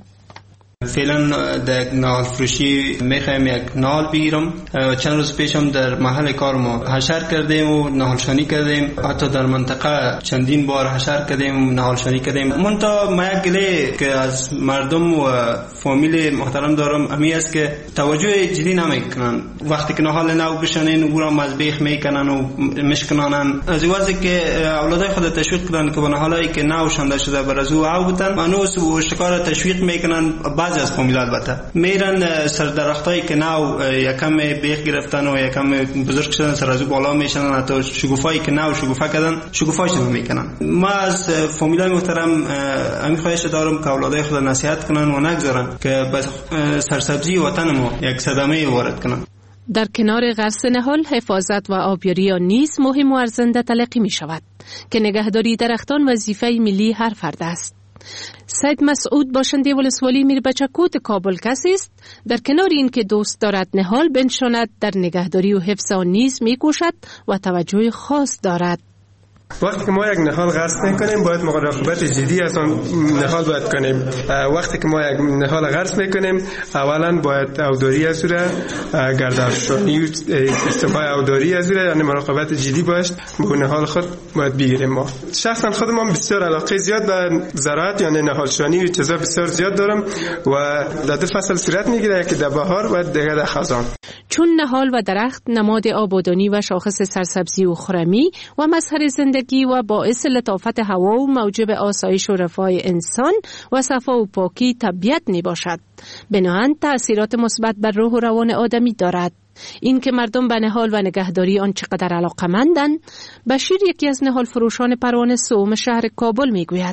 فعلا در نهال فروشی میخوایم یک نهال بگیرم. چند روز پیشم در محل کار ما حشر کردیم و نهالشانی کردیم، حتی در منطقه چندین بار حشر کردیم و نهالشانی کردیم. منتها ما یک گله که از مردم و فامیل محترم دارم امی است که توجه جدی نمیکنن. وقتی که نهال نو بشنین او را مذبیح میکنن و مشکنانن. از واسه که اولادای خود تشویق کردن که به نهالایی که نو شنده شده بر از او او بودن، منوس و شکار تشویق میکنن. بعضی از فامیل البته میرن سر درختایی که نو یکم بیخ گرفتن و یکم بزرگ شدن سر از بالا میشنن، حتی شگوفایی که نو شگوفه کردن شگوفاشون میکنن. ما از فامیلای محترم همین خواهش دارم که اولادای خود نصیحت کنن و نگذارن که به سرسبزی وطن ما یک صدمه وارد کنن. در کنار غرس نهال، حفاظت و آبیاری آن نیز مهم و ارزنده تلقی می شود که نگهداری درختان وظیفه ملی هر فرد است. سید مسعود باشنده ولسوالی میربچکوت کابل کسی است در کنار این که دوست دارد نهال بنشاند، در نگهداری و حفظ آن نیز میکوشد و توجه خاص دارد. وقتی که ما یک نهال غرس میکنیم باید مراقبت جدی از آن نهال باید کنیم. وقتی که ما یک نهال غرس میکنیم اولا باید اوداری از او گردشرانی استفاده اوداری از او یعنی مراقبت جدی باشه به نهال خود باید بگیریم. ما شخصا خودم بسیار علاقه زیاد به زراعت یعنی نهالشانی و چیزا بسیار زیاد دارم و در دو فصل صورت میگیره که در بهار و دیگه در خزان. چون نهال و درخت نماد آبادانی و شاخص سرسبزی و خرمی و مظهر زندگی و باعث لطافت هوا و موجب آسایش و رفاه انسان و صفا و پاکی طبیعت می باشد، بنابراین تأثیرات مثبت بر روح و روان آدمی دارد. این که مردم به نهال و نگهداری آن چقدر علاقه‌مندند، بشیر یکی از نهال فروشان پروانه سوم شهر کابل می گوید.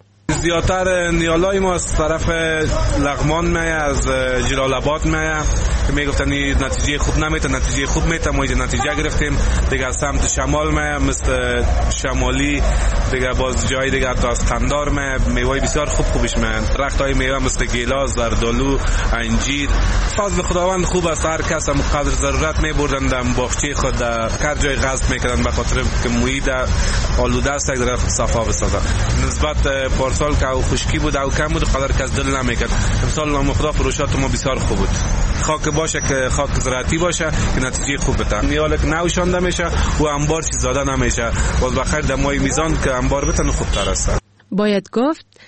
زیادتر نیالای ما از طرف لغمان میه، از جلال آباد میه که میگفتن نتیجه خوب نمیته، نتیجه خوب میته. ما اینجا نتیجه گرفتیم. دیگه از سمت شمال میه، مثل شمالی، دیگه باز جای دیگه تا از قندار میه. میوه بسیار خوب خوبش میه. درختای میوه مثل گیلاس، زردالو، انجیر. فضل خداوند خوب است. هر کس هم قدر ضرورت میبردن در باغچه خود هر جای غصب میکردن به خاطر که محیط آلوده است، یک درخت صفا بسازه. نسبت پارسال که او خشکی بود او کم بود قدر کس دل نمیکرد. امسال ما خدا فروشات ما بسیار خوب بود. خاک باشه که خاک زراعتی باشه که نتیجه خوب بده. نیال که نوشانده میشه و انبار چیز زاده نمیشه. باز بخیر در مای میزان که انبار بتن خوبتر است. باید گفت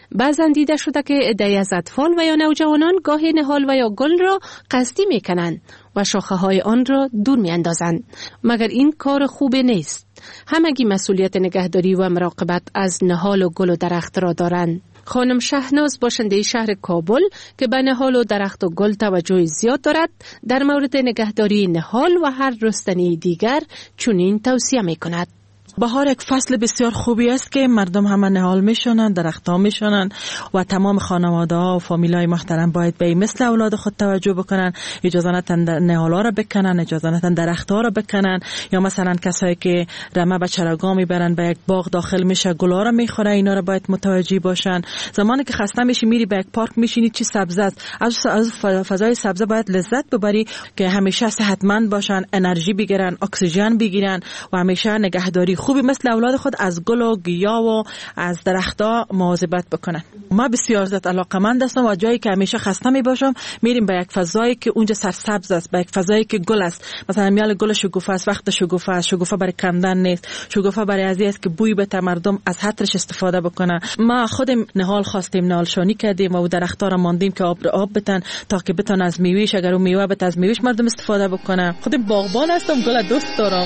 بعضا دیده شده که عده‌ای از اطفال و یا نوجوانان گاهی نهال و یا گل را قصدی میکنند و شاخه های آن را دور میاندازند، مگر این کار خوب نیست. همگی مسئولیت نگهداری و مراقبت از نهال و گل و درخت را دارند. خانم شهناز باشنده شهر کابل که به نهال و درخت و گل توجه زیاد دارد، در مورد نگهداری نهال و هر رستنی دیگر چنین توصیه می کند. بهار یک فصل بسیار خوبی است که مردم همه نهال میشونن، درخت ها میشونن و تمام خانواده ها و فامیل های محترم باید به مثل اولاد خود توجه بکنن. اجازه ندن نهال ها را بکنن، اجازه ندن درخت ها را بکنن، یا مثلا کسایی که رمه به چراگاه میبرن به یک باغ داخل میشه گلا را میخوره، اینا را باید متوجه باشن. زمانی که خسته میشی میری به یک پارک میشینی چی سبزه است، از از فضای سبزه باید لذت ببری که همیشه صحتمند باشن، انرژی بگیرن، اکسیژن بگیرن و همیشه نگهداری خوبی مثل اولاد خود از گل و گیاه و از درختها مواظبت بکنن. ما بسیار زیاد علاقه‌مند هستم و جایی که همیشه خسته می باشم میریم به یک فضایی که اونجا سرسبز است، به یک فضایی که گل است. مثلا میال گل شکوفه است، وقت شکوفه است، شکوفه برای کندن نیست، شکوفه برای ازی است که بوی بده، مردم از حترش استفاده بکنه. ما خودم نهال خواستیم، نهال شانی کردیم و درخت‌ها را ماندیم که آب آب بدن تا که بتون از میوهش، اگر اون میوه بده از میوهش مردم استفاده بکنه. خودم باغبان هستم، گل دوست دارم.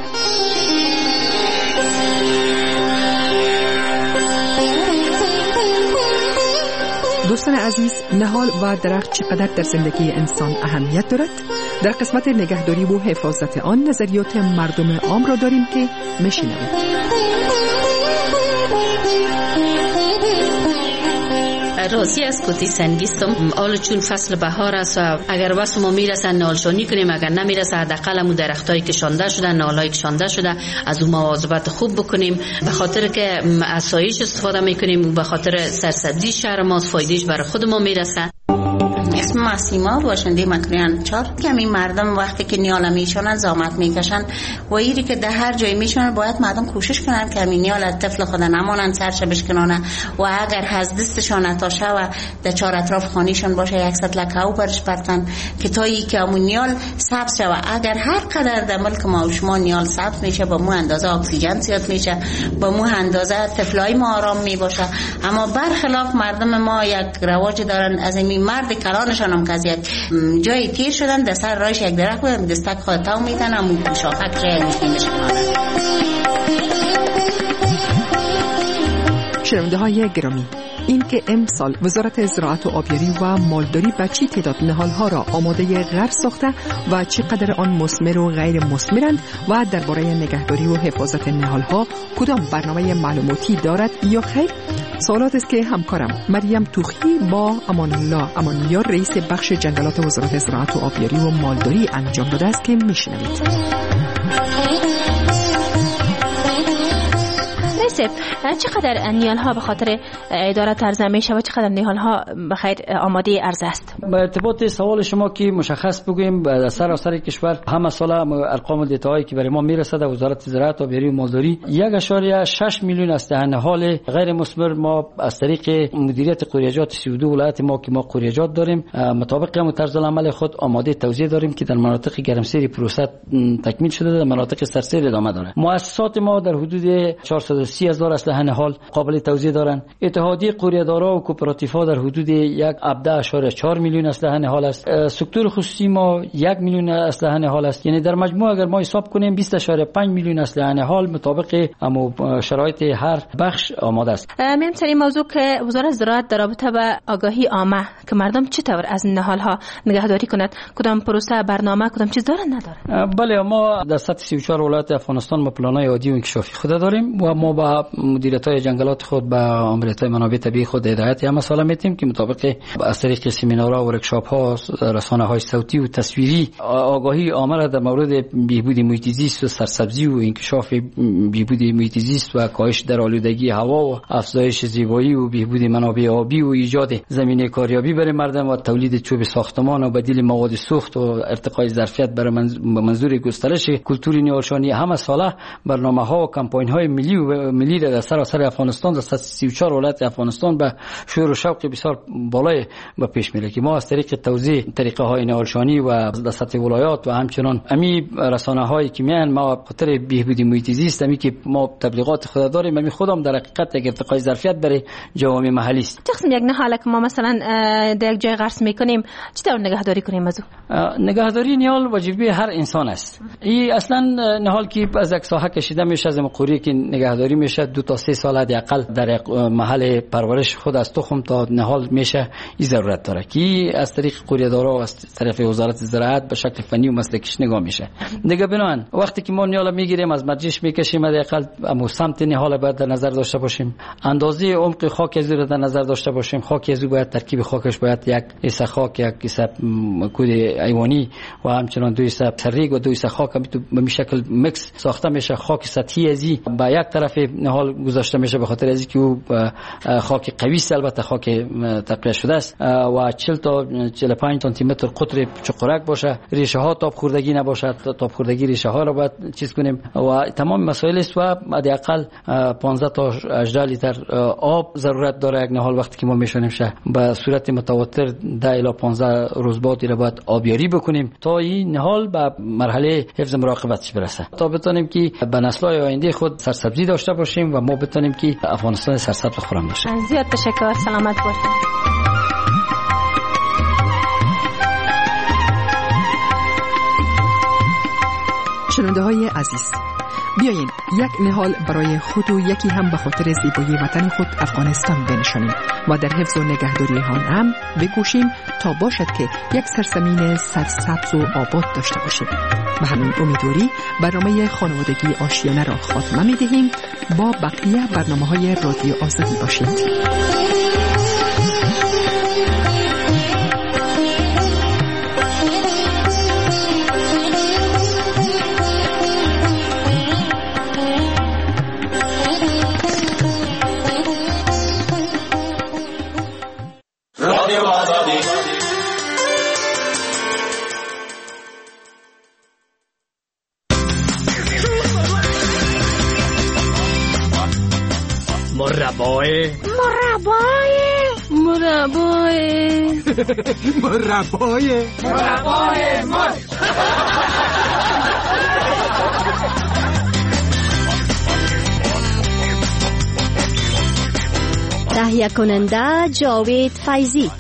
دوستان عزیز، نهال و درخت چقدر در زندگی انسان اهمیت دارد؟ در قسمت نگهداری و حفاظت آن نظریات مردم عام را داریم که میشنوید. راضی از کتی سنگیستم. حالا چون فصل بهار است و اگر واسه ما میرسن نالشانی کنیم، اگر نمیرسه حداقل همون درختایی که شانده شده، نالایی که شانده شده از اون مواظبت خوب بکنیم، به خاطر که آسایش استفاده میکنیم، به خاطر سرسبزی شهر ما فایدهش برای خود ما میرسه. اسم ما سیما، باشنده مکریان چار. کمی مردم وقتی که نیال میشونن زحمت میکشن و ایری که در هر جای میشونن باید مردم کوشش کنن که می نیال از طفل خود نمونن سرش بشکنانه و اگر از دستشان نتاشه و در چهار اطراف خانیشون باشه یک ست لکه او برش برتن که تا ای که همون نیال سبز شوه. اگر هر قدر در ملک ما و شما نیال سبز میشه، با مو اندازه اکسیژن زیاد میشه، با مو اندازه طفلای ما آرام میباشه. اما برخلاف مردم ما یک رواج دارن، از این مرد کلانشان هم که از یک جای تیر شدن در سر رایش یک درخت بودن دستک خود تاو میتن همون شاخک شاید میکنش کنن. شنونده های گرامی، این که امسال وزارت زراعت و آبیاری و مالداری به چی تعداد نهالها را آماده غرس ساخته و چقدر آن مثمر و غیر مثمرند و درباره نگهداری و حفاظت نهالها کدام برنامه معلوماتی دارد یا خیر، سوالات است که همکارم مریم توخی با امان الله امانیار رئیس بخش جنگلات وزارت زراعت و آبیاری و مالداری انجام داده است که میشنوید. چقدر نیال ها به خاطر اداره ارز میشه و چقدر نیال ها به خیر آماده ارز است؟ به ارتباط سوال شما که مشخص بگویم در سراسر کشور همه ساله ارقام دیتاهایی که برای ما میرسه در وزارت زراعت و آبیاری و مالداری یک اشاریه شش میلیون است نهال غیر مثمر ما از طریق مدیریت قوریجات سی و دو ولایت ما که ما قوریجات داریم مطابق هم طرز العمل خود آماده توزیع داریم که در مناطق گرمسیر پروسه تکمیل شده، در مناطق سرسیر ادامه داره. مؤسسات ما در حدود چهارصد و سی هزار اسلحه نهال قابل توزیع دارند. اتحادیه قوریه‌دارا و کوپراتیف‌ها در حدود یک هفده اشاریه چهار میلیون اسلحه نهال است. سکتور خصوصی ما یک میلیون اسلحه نهال است. یعنی در مجموع اگر ما حساب کنیم بیست اشاریه پنج میلیون اسلحه نهال مطابق هم شرایط هر بخش آماده است. میرم سر این موضوع که وزارت زراعت در رابطه با آگاهی عامه که مردم چطور از نهال‌ها نگهداری کند، کدام پروسه برنامه کدام چیز دارن ندارن؟ بله، ما در سطح سی و چهار ولایت افغانستان ما پلان‌های عادی و انکشافی خود داریم و ما با مدیریت‌های جنگلات خود با آمریت‌های منابع طبیعی خود هدایت هم مسائل میتیم که مطابق از طریق سمینارها و ورکشاپ‌ها، رسانه‌های صوتی و تصویری آگاهی عامه در مورد بهبود محیط زیست و سرسبزی و انکشاف بهبود محیط زیست و کاهش در آلودگی هوا و افزایش زیبایی و بهبود منابع آبی و ایجاد زمینه کاریابی برای مردم و تولید چوب ساختمان و بدیل مواد سوخت و ارتقای ظرفیت برای منظور گسترش کلتور نیالشانی همه ساله برنامه‌ها و کمپاین‌های ملی و ملی در سراسر افغانستان در سی و چهار ولایت افغانستان به شور و شوق بسیار بالای به پیش میره که ما از طریق توزیع طریقه های نهالشانی و در سطح ولایات و همچنان امی رسانه هایی که میان ما خاطر بهبود محیط زیست امی که ما تبلیغات خود داریم امی خودم در حقیقت یک ارتقای ظرفیت برای جوامع محلی است. تقسیم یک نهال که ما مثلا در یک جای غرس میکنیم چطور نگهداری کنیم از او؟ نگهداری نهال واجبی هر انسان است. این اصلا نهال که از یک ساحه کشیده میشه از مقوری که نگهداری میشه دو تا سه سال حداقل در یک محل پرورش خود از تخم تا نهال میشه این ضرورت داره که از طریق قوریه‌دارا و از طرف وزارت زراعت به شکل فنی و مسلکیش نگاه میشه. دیگه بنان وقتی که ما نهال میگیریم از مجلس میکشیم حداقل امو سمت نهال باید در نظر داشته باشیم، اندازه عمق خاک از رو در نظر داشته باشیم. خاک از باید ترکیب خاکش باید یک حصه خاک یک حصه کود ایوانی و همچنان دو حصه سریگ و دو حصه خاک به شکل میکس ساخته میشه. خاک سطحی ازی با یک طرف نهال گذاشته میشه به خاطر ازی که او خاک قوی است، البته خاک تقویه شده است و چهل تا چهل و پنج سانتی متر قطر چقرک باشه. ریشه ها تاب خوردگی نباشه، تاب خوردگی ریشه ها رو باید چیز کنیم و تمام مسائل است و حداقل پانزده تا هجده لیتر آب ضرورت داره یک نهال وقتی که ما میشونیم شه به صورت متواتر ده الی پانزده روز بعد را باید آبیاری بکنیم تا این نهال به مرحله حفظ مراقبتش برسه تا بتونیم که به نسل‌های آینده خود سرسبزی داشته باشیم و ما بتونیم که افغانستان سرسبز خرم باشه. زیاد تشکر، سلامت باشید. شنونده های عزیز، بیایین یک نهال برای خود و یکی هم به خاطر زیبایی وطن خود افغانستان بنشانیم و در حفظ و نگهداری آن هم بکوشیم تا باشد که یک سرزمین سرسبز و آباد داشته باشیم. به همین امیدواری برنامه خانوادگی آشیانه را خاتمه می دهیم. با بقیه برنامه های رادیو آزادی باشید. مربای مربای مربای مربای مربای مار تهیه کننده جاوید فیضی.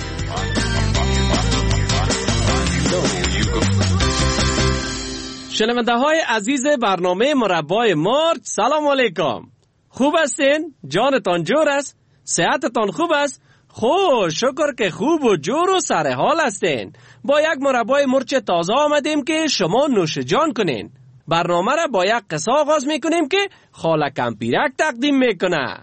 شنونده های عزیز برنامه مربای مار، سلام علیکم. خوب هستین؟ جانتان جور است؟ صحتتان خوب است؟ خوش شکر که خوب و جور و سر حال هستین. با یک مربای مرچ تازه آمدیم که شما نوش جان کنین. برنامه را با یک قصه آغاز میکنیم که خاله کمپیرک تقدیم میکنه.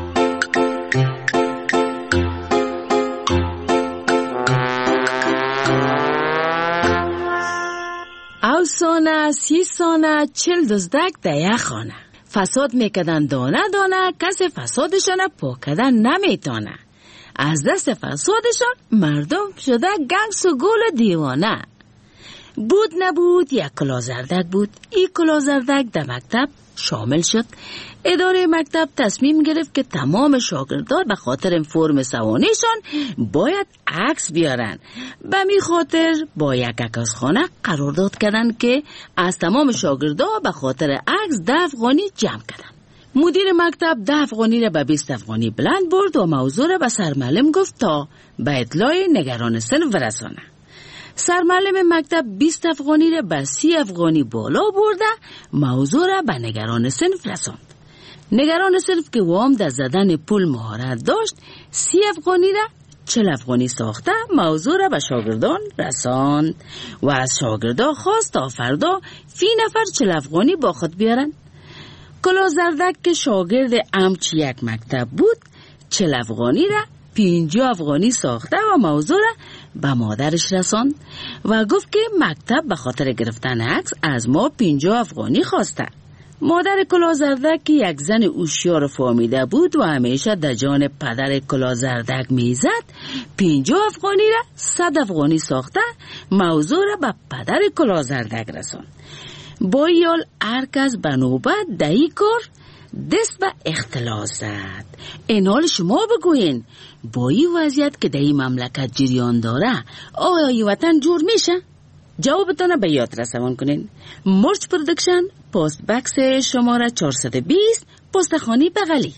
او سانه سی سانه چل دزدک در یک خانه فساد میکدن دانه دانه، کسی فسادشان پاک کردن نمیتونه. از دست فسادشان مردم شده گنگس و گول دیوانه. بود نبود یک کلازردک بود. این کلازردک در مکتب شامل شد. اداره مکتب تصمیم گرفت که تمام شاگردان به خاطر فرم سوانیشان باید عکس بیارن. به می خاطر با یک عکاسخانه قرارداد کردن که از تمام شاگردان به خاطر عکس ده افغانی جمع کردن. مدیر مکتب ده افغانی را به بیست افغانی بلند برد و موضوع را به سرمعلم گفت تا به اطلاع نگران صنف برسانه. سرمعلم مکتب بیست افغانی را به سی افغانی بالا برده موضوع را به نگران صنف رساند. نگران صنف که وام در زدن پول مهارت داشت سی افغانی را چل افغانی ساخته موضوع را به شاگردان رساند و از شاگردان خواست تا فردا فی نفر چل افغانی با خود بیارن. کلازردک که شاگرد امچ یک مکتب بود چل افغانی را پینجا افغانی ساخته و موضوع را به مادرش رساند و گفت که مکتب به خاطر گرفتن عکس از ما پینجا افغانی خواسته. مادر کلازردک که یک زن هوشیار فهمیده بود و همیشه در جان پدر کلازردک میزد پینجا افغانی را صد افغانی ساخته موضوع را به پدر کلازردک رساند. با یال هر کس به نوبت دهی کار دست به اختلاس زد. این حال شما بگوین با این وضعیت که در این مملکت جریان داره آیا این وطن جور میشه؟ جوابتان به یاد رسوان کنین. مرچ پرودکشن، پست بکس شماره چهارصد و بیست، پستخانی بغلی.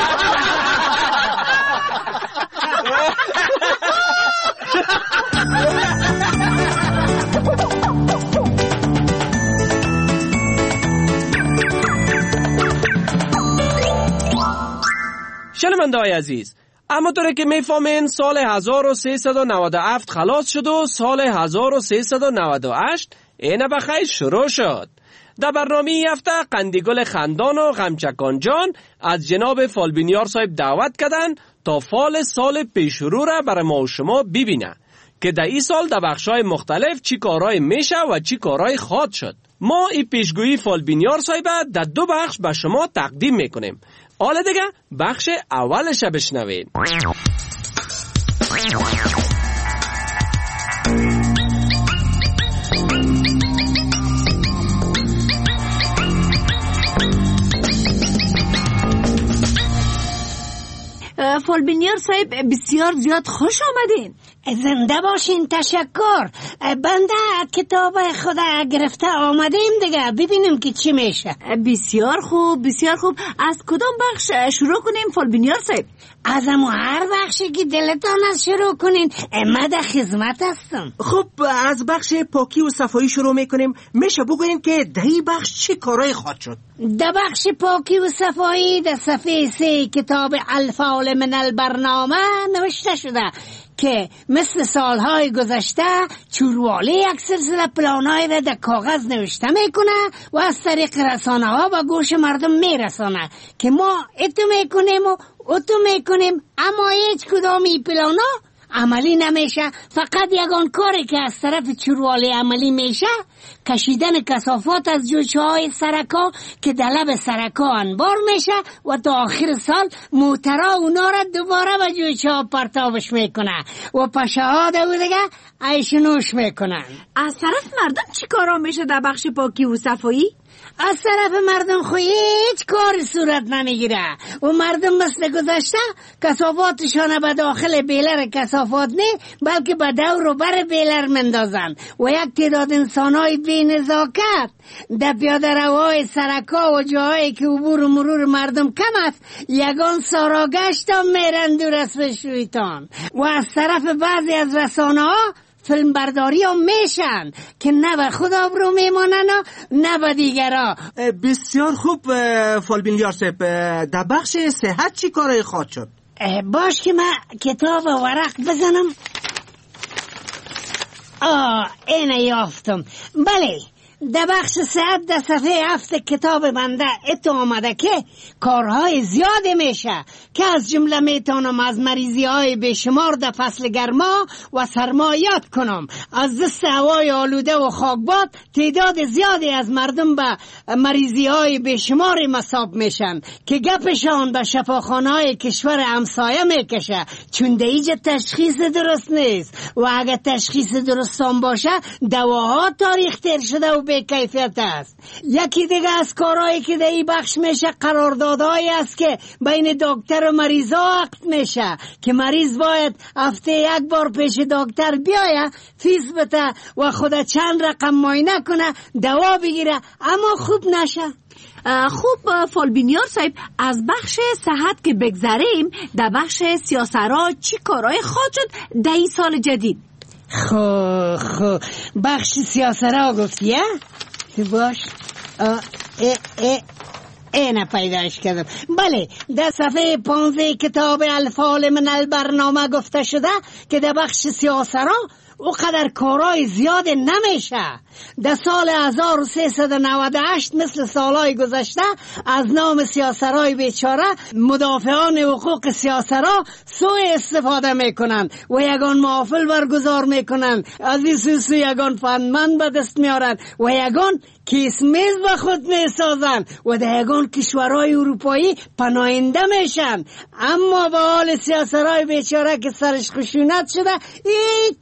شنونده های عزیز، اما طوری که میفهمین سال هزار و سیصد و نود و هفت خلاص شد و سال هزار و سیصد و نود و هشت اینه بخیر شروع شد. در برنامه ای هفته قندیگل خندان و غمچکان جان از جناب فالبینیار صاحب دعوت کردن تا فال سال پیشرو را برای ما و شما ببینه که در این سال در بخشای مختلف چی کارهای میشه و چی کارهای خواهد شد. ما این پیشگویی فالبینیار صاحب در دو بخش به شما تقدیم میکنیم. حالا دیگه بخش اولش بشنوید. فالبینیار صاحب بسیار زیاد خوش آمدین. زنده باشین. تشکر. بنده کتاب خدا گرفته آمدیم دیگه ببینیم که چی میشه. بسیار خوب بسیار خوب. از کدام بخش شروع کنیم فالبینیار صاحب؟ از امو هر بخشی که دلتان از شروع کنین. من در خدمت هستم. خب از بخش پاکی و صفایی شروع میکنیم. میشه بگوین که در این بخش چی کارهای خواهد شد؟ در بخش پاکی و صفایی در صفحه سه کتاب الفال من البرنامه نوشته شده که مثل سالهای گذشته چوروالی یک سلسله پلانای را در کاغذ نوشته میکنه و از طریق رسانه ها به گوش مردم میرسانه که ما اتو میکنیم و اتو میکنیم، اما هیچ کدامی پلانا عملی نمیشه. فقط یگان کاری که از طرف چوروالی عملی میشه کشیدن کثافات از جوچه های سرکا که در لب سرکا انبار میشه و تا آخر سال موترا اونا را دوباره به جوچه ها پرتابش میکنه و پشه ها دو دیگه عیش نوش میکنن. از طرف مردم چی کارا میشه در بخش پاکی و صفایی؟ از طرف مردم خو هیچ کاری صورت نمیگیره و مردم مثل گذشته کثافاتشان به داخل بیلر کثافات نه بلکه به دور و بر بیلر مندازن و یک تعداد انسانهای بی نزاکت در پیاده روهای سرکا و جاهایی که عبور و مرور مردم کم است یگان ساراگشت هم میرن دور از شیطان و از طرف بعضی از رسانه ها فیلم برداری هم میشن که نه به خود آبرو میمانن و نه به دیگرها. بسیار خوب فالبینیار صاحب، در بخش صحت چی کارهای خواهد شد؟ باش که من کتاب و ورق بزنم. آه اینه یافتم. بله در بخش صحت در صفحه هفت کتاب بنده اتو آمده که کارهای زیاده میشه که از جمله میتونم از مریضی های بشمار در فصل گرما و سرما یاد کنم. از دست هوای آلوده و خاکباد تعداد زیادی از مردم به مریضی های بشمار مصاب میشن که گپشان به شفاخانه های کشور همسایه میکشه چون دیجا تشخیص درست نیست و اگر تشخیص درستان باشه دواها تاریخ تیر شده و به کیفیت است. یکی دیگه از کارهایی که در این بخش میشه قراردادهایی است که بین دکتر و مریض ها عقد میشه که مریض باید هفته یک بار پیش دکتر بیایه، فیس بده و خود چند رقم معاینه کنه، دوا بگیره اما خوب نشه. خوب فالبینیار صاحب، از بخش صحت که بگذریم در بخش سیاسرا چی کارهای خواهد شد در این سال جدید؟ خو خو بخش سیاسرا گفتیه؟ باش اه اه اه اینه پیداش کردم. بله در صفحه پانزده کتاب الفال من البرنامه گفته شده که در بخش سیاسرا او قدر کارهای زیاد نمیشه. در سال هزار و سیصد و نود و هشت مثل سالهای گذشته از نام سیاسرای بیچاره مدافعان حقوق سیاسرا سوء استفاده میکنن و یگان محافل برگزار میکنن، از این سو سو یگان فندمند به دست میارن و یگان کیسمیز به خود میسازن و در یگان کشورهای اروپایی پناهنده میشن. اما به حال سیاسرای بیچاره که سرش خشونت شده هیچ توجه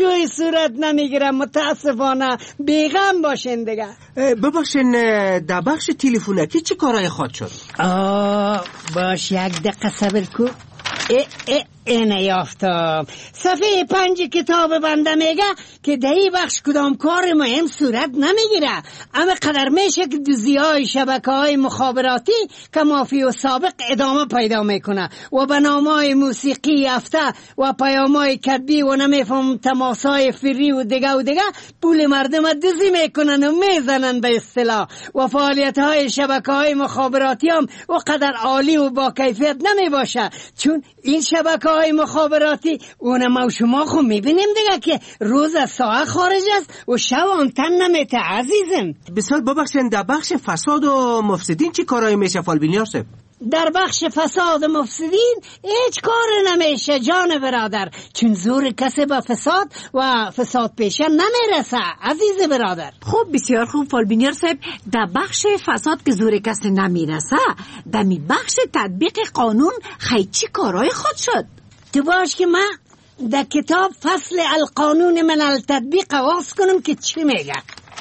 جوی صورت نمیگیرم. متاسفانه بیغم باشین دیگه. ببخشین در بخش تلفنکی چه کارای خواهد شد؟ آه باش یک دقیقه صبر کو. ای ای اینه یافتم. صفحه پنج کتاب بنده میگه که در این بخش کدام کار مهم صورت نمیگیره، اما قدر میشه که دوزیهای شبکه های مخابراتی که مافی و سابق ادامه پیدا میکنه و به نامهای موسیقی یافته و پیامهای کتبی و نمیفهم تماسهای فری و دیگه و دیگه پول مردم دوزی میکنن و میزنن به اصطلاح. و فعالیت های شبکه های مخابراتی هم و قدر عالی و با کیفیت نمی باشه، چون این شبکه های مخابراتی اونم و شما خود میبینیم دیگه که روز از ساعت خارج است و شب آنتن نمیته. عزیزم بسیار ببخشین در بخش فساد و مفسدین چی کارایی میشه فالبینیار صاحب؟ در بخش فساد و مفسدین هیچ کار نمیشه جان برادر، چون زور کسی به فساد و فساد پیشه نمیرسه عزیز برادر. خب بسیار خوب فالبینیار صاحب، در بخش فساد که زور کسی نمیرسه در می بخش تطبیق قانون خیلی چی کارای خود شد؟ تو باش که من در کتاب فصل القانون من التطبیق واس کنم که چی میگه.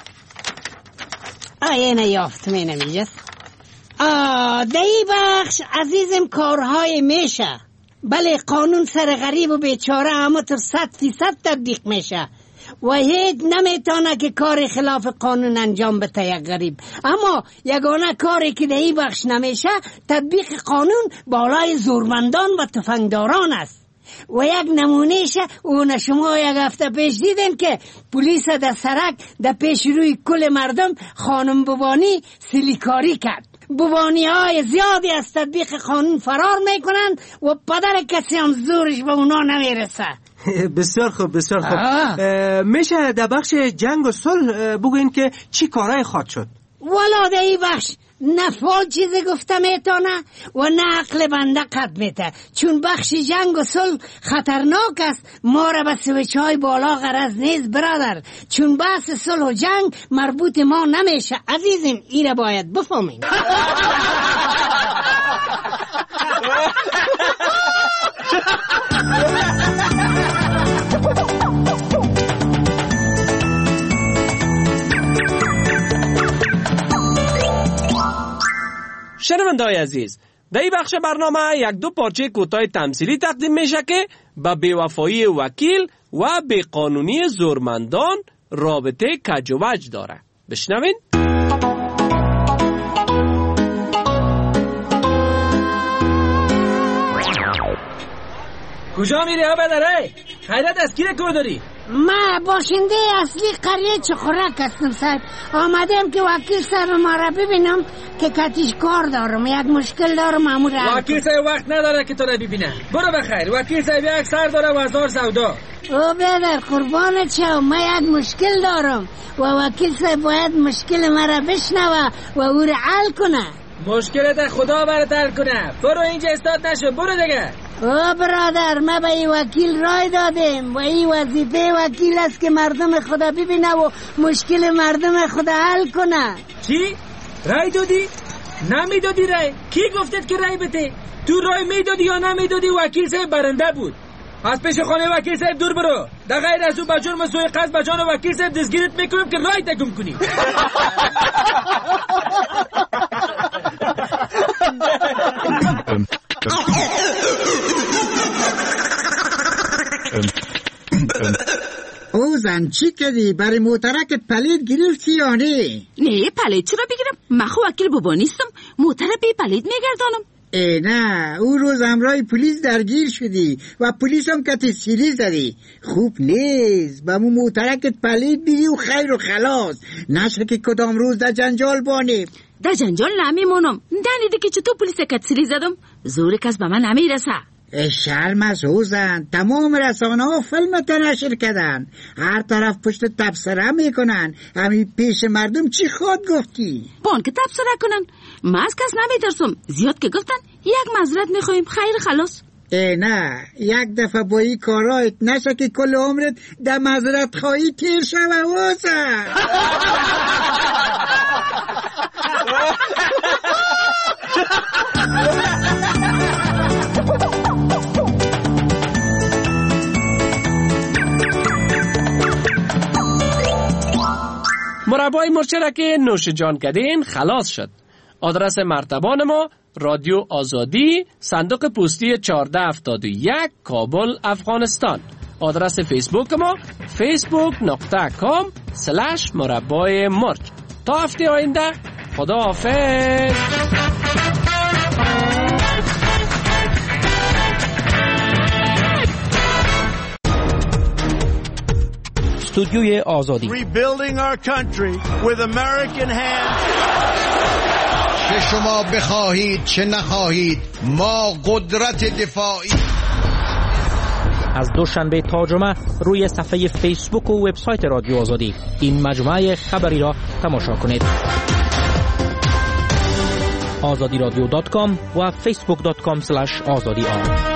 اینه یافتم اینه میجست. آه در این بخش عزیزم کارهای میشه. بله قانون سر غریب و بیچاره اما تا صد فیصد تطبیق میشه و هیچ نمیتونه که کار خلاف قانون انجام بده یک غریب. اما یگانه کاری که در این بخش نمیشه تطبیق قانون بالای زورمندان و تفنگداران است. و یک نمونهش اون شما یک هفته پیش دیدن که پلیس در سرک در پیش روی کل مردم خانم بوانی سیلیکاری کرد. بوانی های زیادی از تطبیق قانون فرار میکنن و پدر کسی هم زورش به اونا نمیرسه. بسیار خوب بسیار خوب. میشه در بخش جنگ و صلح بگوین که چی کارهای خواهد شد؟ والا در این بخش نه فال چیزی گفته میتونه و نه عقل بنده قد میته، چون بخش جنگ و صلح خطرناک است. ما را به سویچ های بالا غرض نیست برادر، چون بحث صلح و جنگ مربوط ما نمیشه عزیزم. ایره باید بفهمین. شنونده‌های عزیز، در این بخش برنامه یک دو پارچه کوتاه تمثیلی تقدیم میشه که به بیوفایی وکیل و بیقانونی زورمندان رابطه کج و وج داره. بشنوین. کجا میری ها بدره؟ خیرت از کی کار داری؟ ما باشنده اصلی قریه چخورک هستم صاحب. آمدم که وکیل صاحب ما را ببینم که کتیش کار دارم، یک مشکل دارم امور. وکیل صاحب وقت نداره که تو را ببینه. برو بخیر. وکیل صاحب یک سر داره و هزار سودا. او بدر قربانت شم، ما یک مشکل دارم و وکیل صاحب باید مشکل ما را بشنوه و او را حل کنه. مشکلت خدا برات حل کنه. برو اینجا استاد نشو، برو دیگه. او برادر ما به این وکیل رای دادیم و این وظیفه وکیل است که مردم خدا ببینه و مشکل مردم خدا حل کنه. چی؟ رای دادی؟ نمیدادی رای؟ کی گفتت که رای بده؟ تو رای میدادی یا نمیدادی؟ وکیل صاحب برنده بود. از پیش خانه وکیل صاحب دور برو. در غیر از او به جرم سوء قصد به جان وکیل صاحب دستگیرت میکنم که رای تگم کنی. او زن چی کردی؟ برای موترکت پلید گرفتی یا نه؟ نه پلید چرا بگیرم؟ من خو وکیل بابا نیستم، موتر بی پلید میگردانم. ای نه، او روز همراه پلیس درگیر شدی و پلیس هم کتی سیلی زدی. خوب نیست، با مو موترکت پلید بیدی و خیر و خلاص، نشه که کدام روز در جنجال بانیم. در جنجال نمیمونم. دنیده که چطور پلیس کت سیلی زدم؟ زور کس به من نمیرسه. شرم از حوزن، تمام رسانه ها فیلمت نشر کردن، هر طرف پشت تبصره میکنن. همین پیش مردم چی خود گفتی؟ بان که تبصره کنن؟ من از کس نمیترسم. زیاد که گفتن یک معذرت میخوایم، خیر خلاص. ای نه، یک دفعه با این کارایت نشه که کل عمرت در معذرت خواهی تیر شوه حوزن. مربای مرچ را که نوش جان کردین خلاص شد. آدرس مرتبان ما رادیو آزادی، صندوق پستی چهارده هفتاد و یک، کابل، افغانستان. آدرس فیسبوک ما فیسبوک نقطه کام سلش مربای مرچ. تا هفته آینده خدا حافظ. استودیوی آزادی. Rebuilding our country with American hands. چه شما بخواهید چه نخواهید ما قدرت دفاعی. از دوشنبه تا جمعه روی صفحه فیسبوک و وبسایت رادیو آزادی این مجموعه خبری را تماشا کنید. آزادی رادیو دات کام و فیسبوک دات کام سلش آزادی آر.